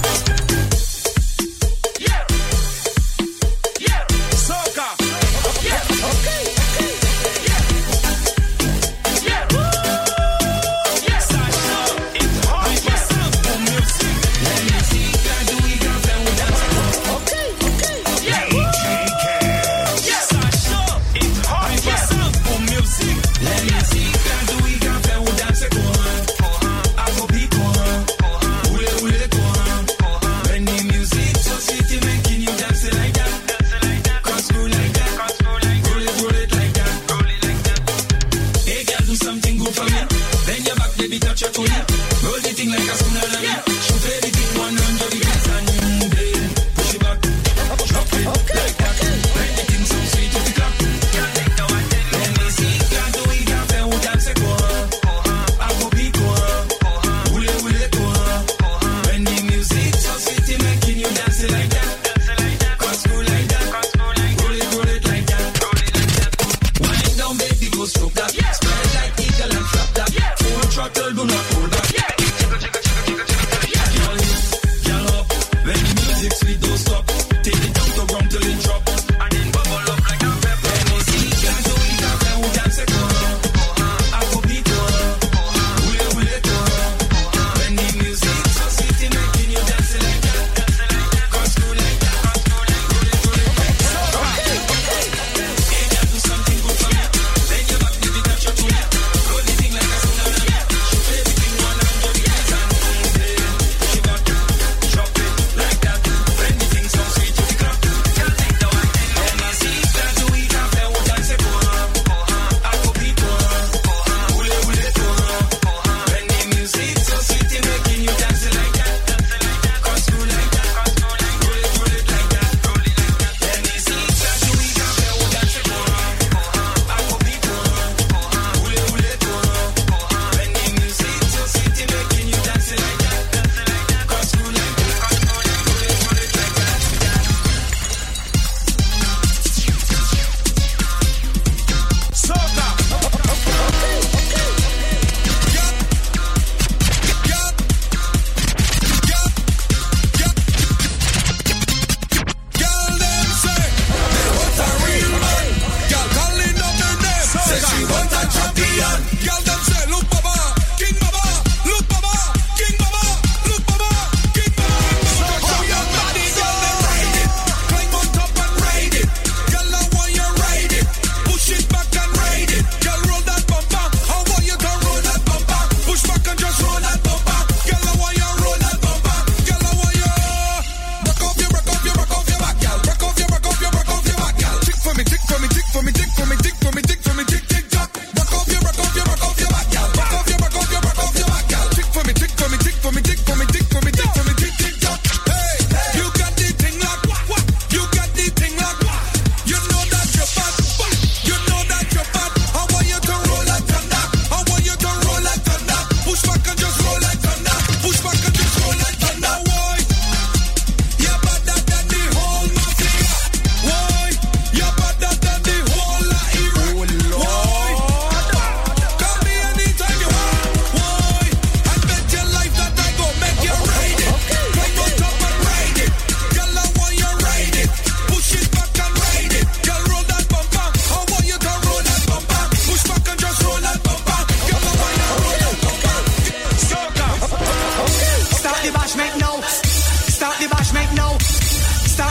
[SPEAKER 2] Yeah. Yeah. Soca. Yeah. Okay. Okay. Yeah. Yeah. Yeah. Sasha, it's hard. Yourself for music. Let me see. Can do it, can play with that. Okay. Okay. Yeah. D J Kaz. Yeah. Sasha, it's hard. Yourself for music. Let me see. Can do it, can play with that. Go on. I go be go on. Ule ule go on. When the music so sweet, it making you dance it like that. Cross go like that. Roll it, roll it like that. Hey girl, do something good for me. Bend your back, baby, touch your toe. Roll the thing like a tsunami. Shoot everything one hundred degrees and then push it back. Drop it like that. When the thing so sweet, you pick up. Let me see, can't do it, can't play with dance. Go on. I go be go on. Ule ule go on. When the music so sweet, it making you dance it like that. Cross go like that. Roll it, roll it like that. Wind down, baby, go stroke that. Spread like eagle and flap that. Full throttle, do not hold back. Girl, girl up. When the music sweet, don't stop. Take it down to ground till it drop. And then bubble up like a pepper. Let me see, can't do it, can't play with dance. Go on. I go beat go on. Ule ule go on. When the music so sweet, it making you dance like that. Cross go like that. Roll it, roll it like that. Hey, girl, do something good for me. Bend your back, baby, touch your toe. Roll the thing like a tsunami. Shoot everything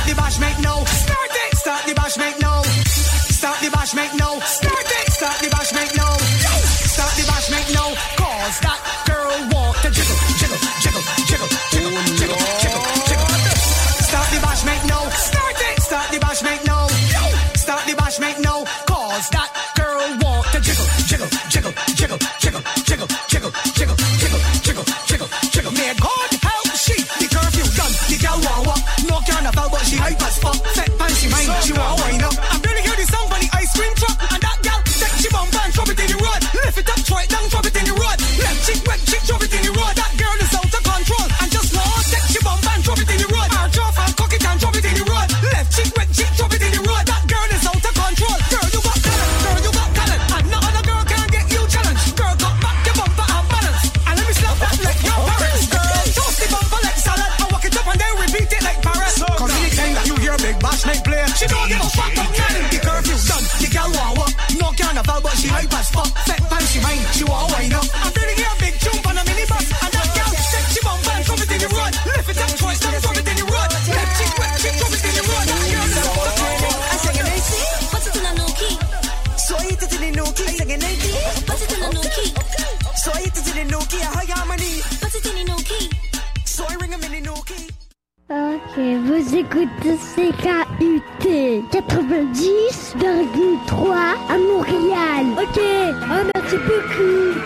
[SPEAKER 14] the bash, make no. Start it. Start the bash, make no. Start the bash, make no. Start it. Start the bash, make no. Start the bash, make no. Cause that girl walk the jiggle, jiggle, jiggle, jiggle, jiggle, jiggle, jiggle, jiggle. Start the bash, make no. Start it. Start the bash, make no. Start the bash, make no. Cause that girl walk the jiggle, jiggle, jiggle, jiggle, jiggle, jiggle, jiggle, jiggle, jiggle, jiggle, jiggle, jiggle. May God help she. The curfew done. The girl want walk. No carnival, but she hype as fuck. Set fancy mind. She want wind up. I'm gonna hear the song by the ice cream truck. And that gal, take she bump and drop it in the road. Lift it up, throw it down, drop it in the road. Left chick, right chick, drop it in the road. That girl is out of control. And just want take she bump and drop it in the road. Arch off and cock it and drop it in the road. Left chick, right chick, drop it in the road. That girl is out of control. Girl, you got talent. Girl, you got talent. And no other girl can get you challenged. Girl, got back your bumper and balance. And let me slap that like your parents. Girl, toast the bumper like salad. And walk it up and then repeat it like parrot. Cause anytime that you hear big bash make play, she don't give a fuck up nothing. The curfew's done. The girl want walk. No carnival, but she hype as fuck. Set fancy mind. She want wind up. I'm feeling here big jump on a minibus. And that girl take she bump and drop it in the road. Lift it up, twice down, drop it in the road. Left cheek, right cheek, drop it in the road. That girl is out of control.
[SPEAKER 11] I sing an A C. Put it in a new key.
[SPEAKER 14] So I hit it in the new key. I sing an A C.
[SPEAKER 11] Put it in a new key.
[SPEAKER 14] So I hit it in the new key. High harmony.
[SPEAKER 11] Put it in a new key.
[SPEAKER 14] So I ring him in the new key.
[SPEAKER 1] Ok, vous écoutez C K U T quatre-vingt-dix virgule trois à Montréal. Ok, oh, merci beaucoup.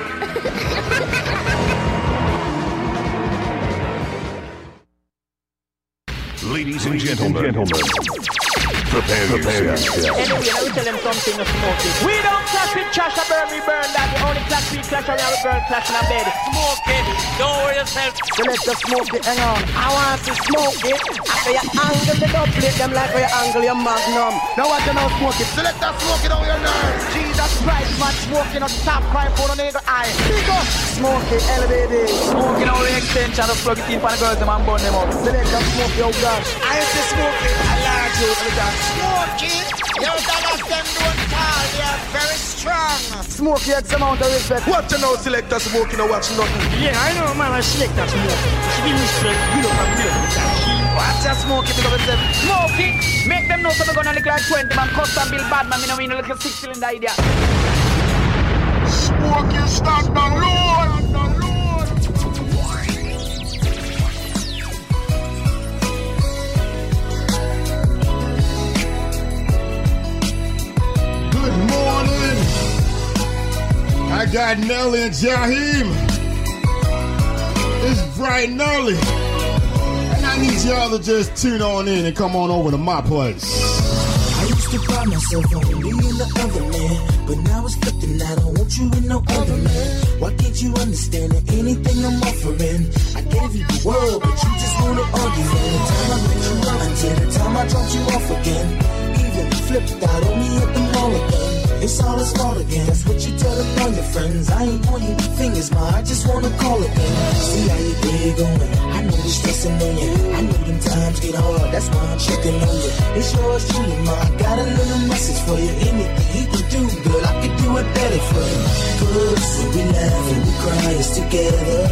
[SPEAKER 13] Ladies and gentlemen, gentlemen prepare, prepare yourself.
[SPEAKER 22] Anyway, I will tell them something to smoke it. We don't clash with trash, I burn, we burn that. The only clash we clash, and we burn clash in a bed. Smoke it, don't worry yourself.
[SPEAKER 10] So let's just smoke it, hang on. I want to smoke it. After you angle the dubplate, them like where you angle your magnum. Now what you know smoke it? So let's just smoke it on your nerves.
[SPEAKER 22] Jesus Christ, man, smoking on top crime for the nigga eye.
[SPEAKER 10] Big up. Smoke it, elevated.
[SPEAKER 22] Smoking on the extension, just plug it in for the girls and burn them up.
[SPEAKER 10] So let's just smoke your gosh.
[SPEAKER 22] I used to smoke it, I like you, I like
[SPEAKER 21] Smoke it. You dollars them don't tall. They are very strong.
[SPEAKER 10] Smoke it, X amount of respect.
[SPEAKER 9] What you know, selector smoking or watch nothing?
[SPEAKER 22] Yeah, I know, man, I select that smoke. She give me strength, build up and build up. Watch that smoke it, because it's smoke it. Make them know so we're gonna look like twenty, man. Custom build bad, man. Me know we know like a six cylinder idea.
[SPEAKER 3] Smoke it, stand alone.
[SPEAKER 19] Good morning. I got Nelly and Jaheim. It's bright and early. And I need y'all to just tune on in and come on over to my place.
[SPEAKER 23] I used to pride myself on being the other man, but now it's flipping. I don't want you with no other man. Why can't you understand that anything I'm offering? I gave you the world, but you just wanna argue. From the time I met you up until the time I dropped you off again, even flipped out on me at the mall again. It's all his fault again. That's what you tell them on your friends. I ain't pointing the fingers, ma. I just wanna call again. See how you day going. I know you're stressing on you. I know them times get hard. That's why I'm checking on you. It's yours truly, ma. I got a little message for you. Anything he can do, girl, I can do it better for you. Cause we laugh and we cry, it's together.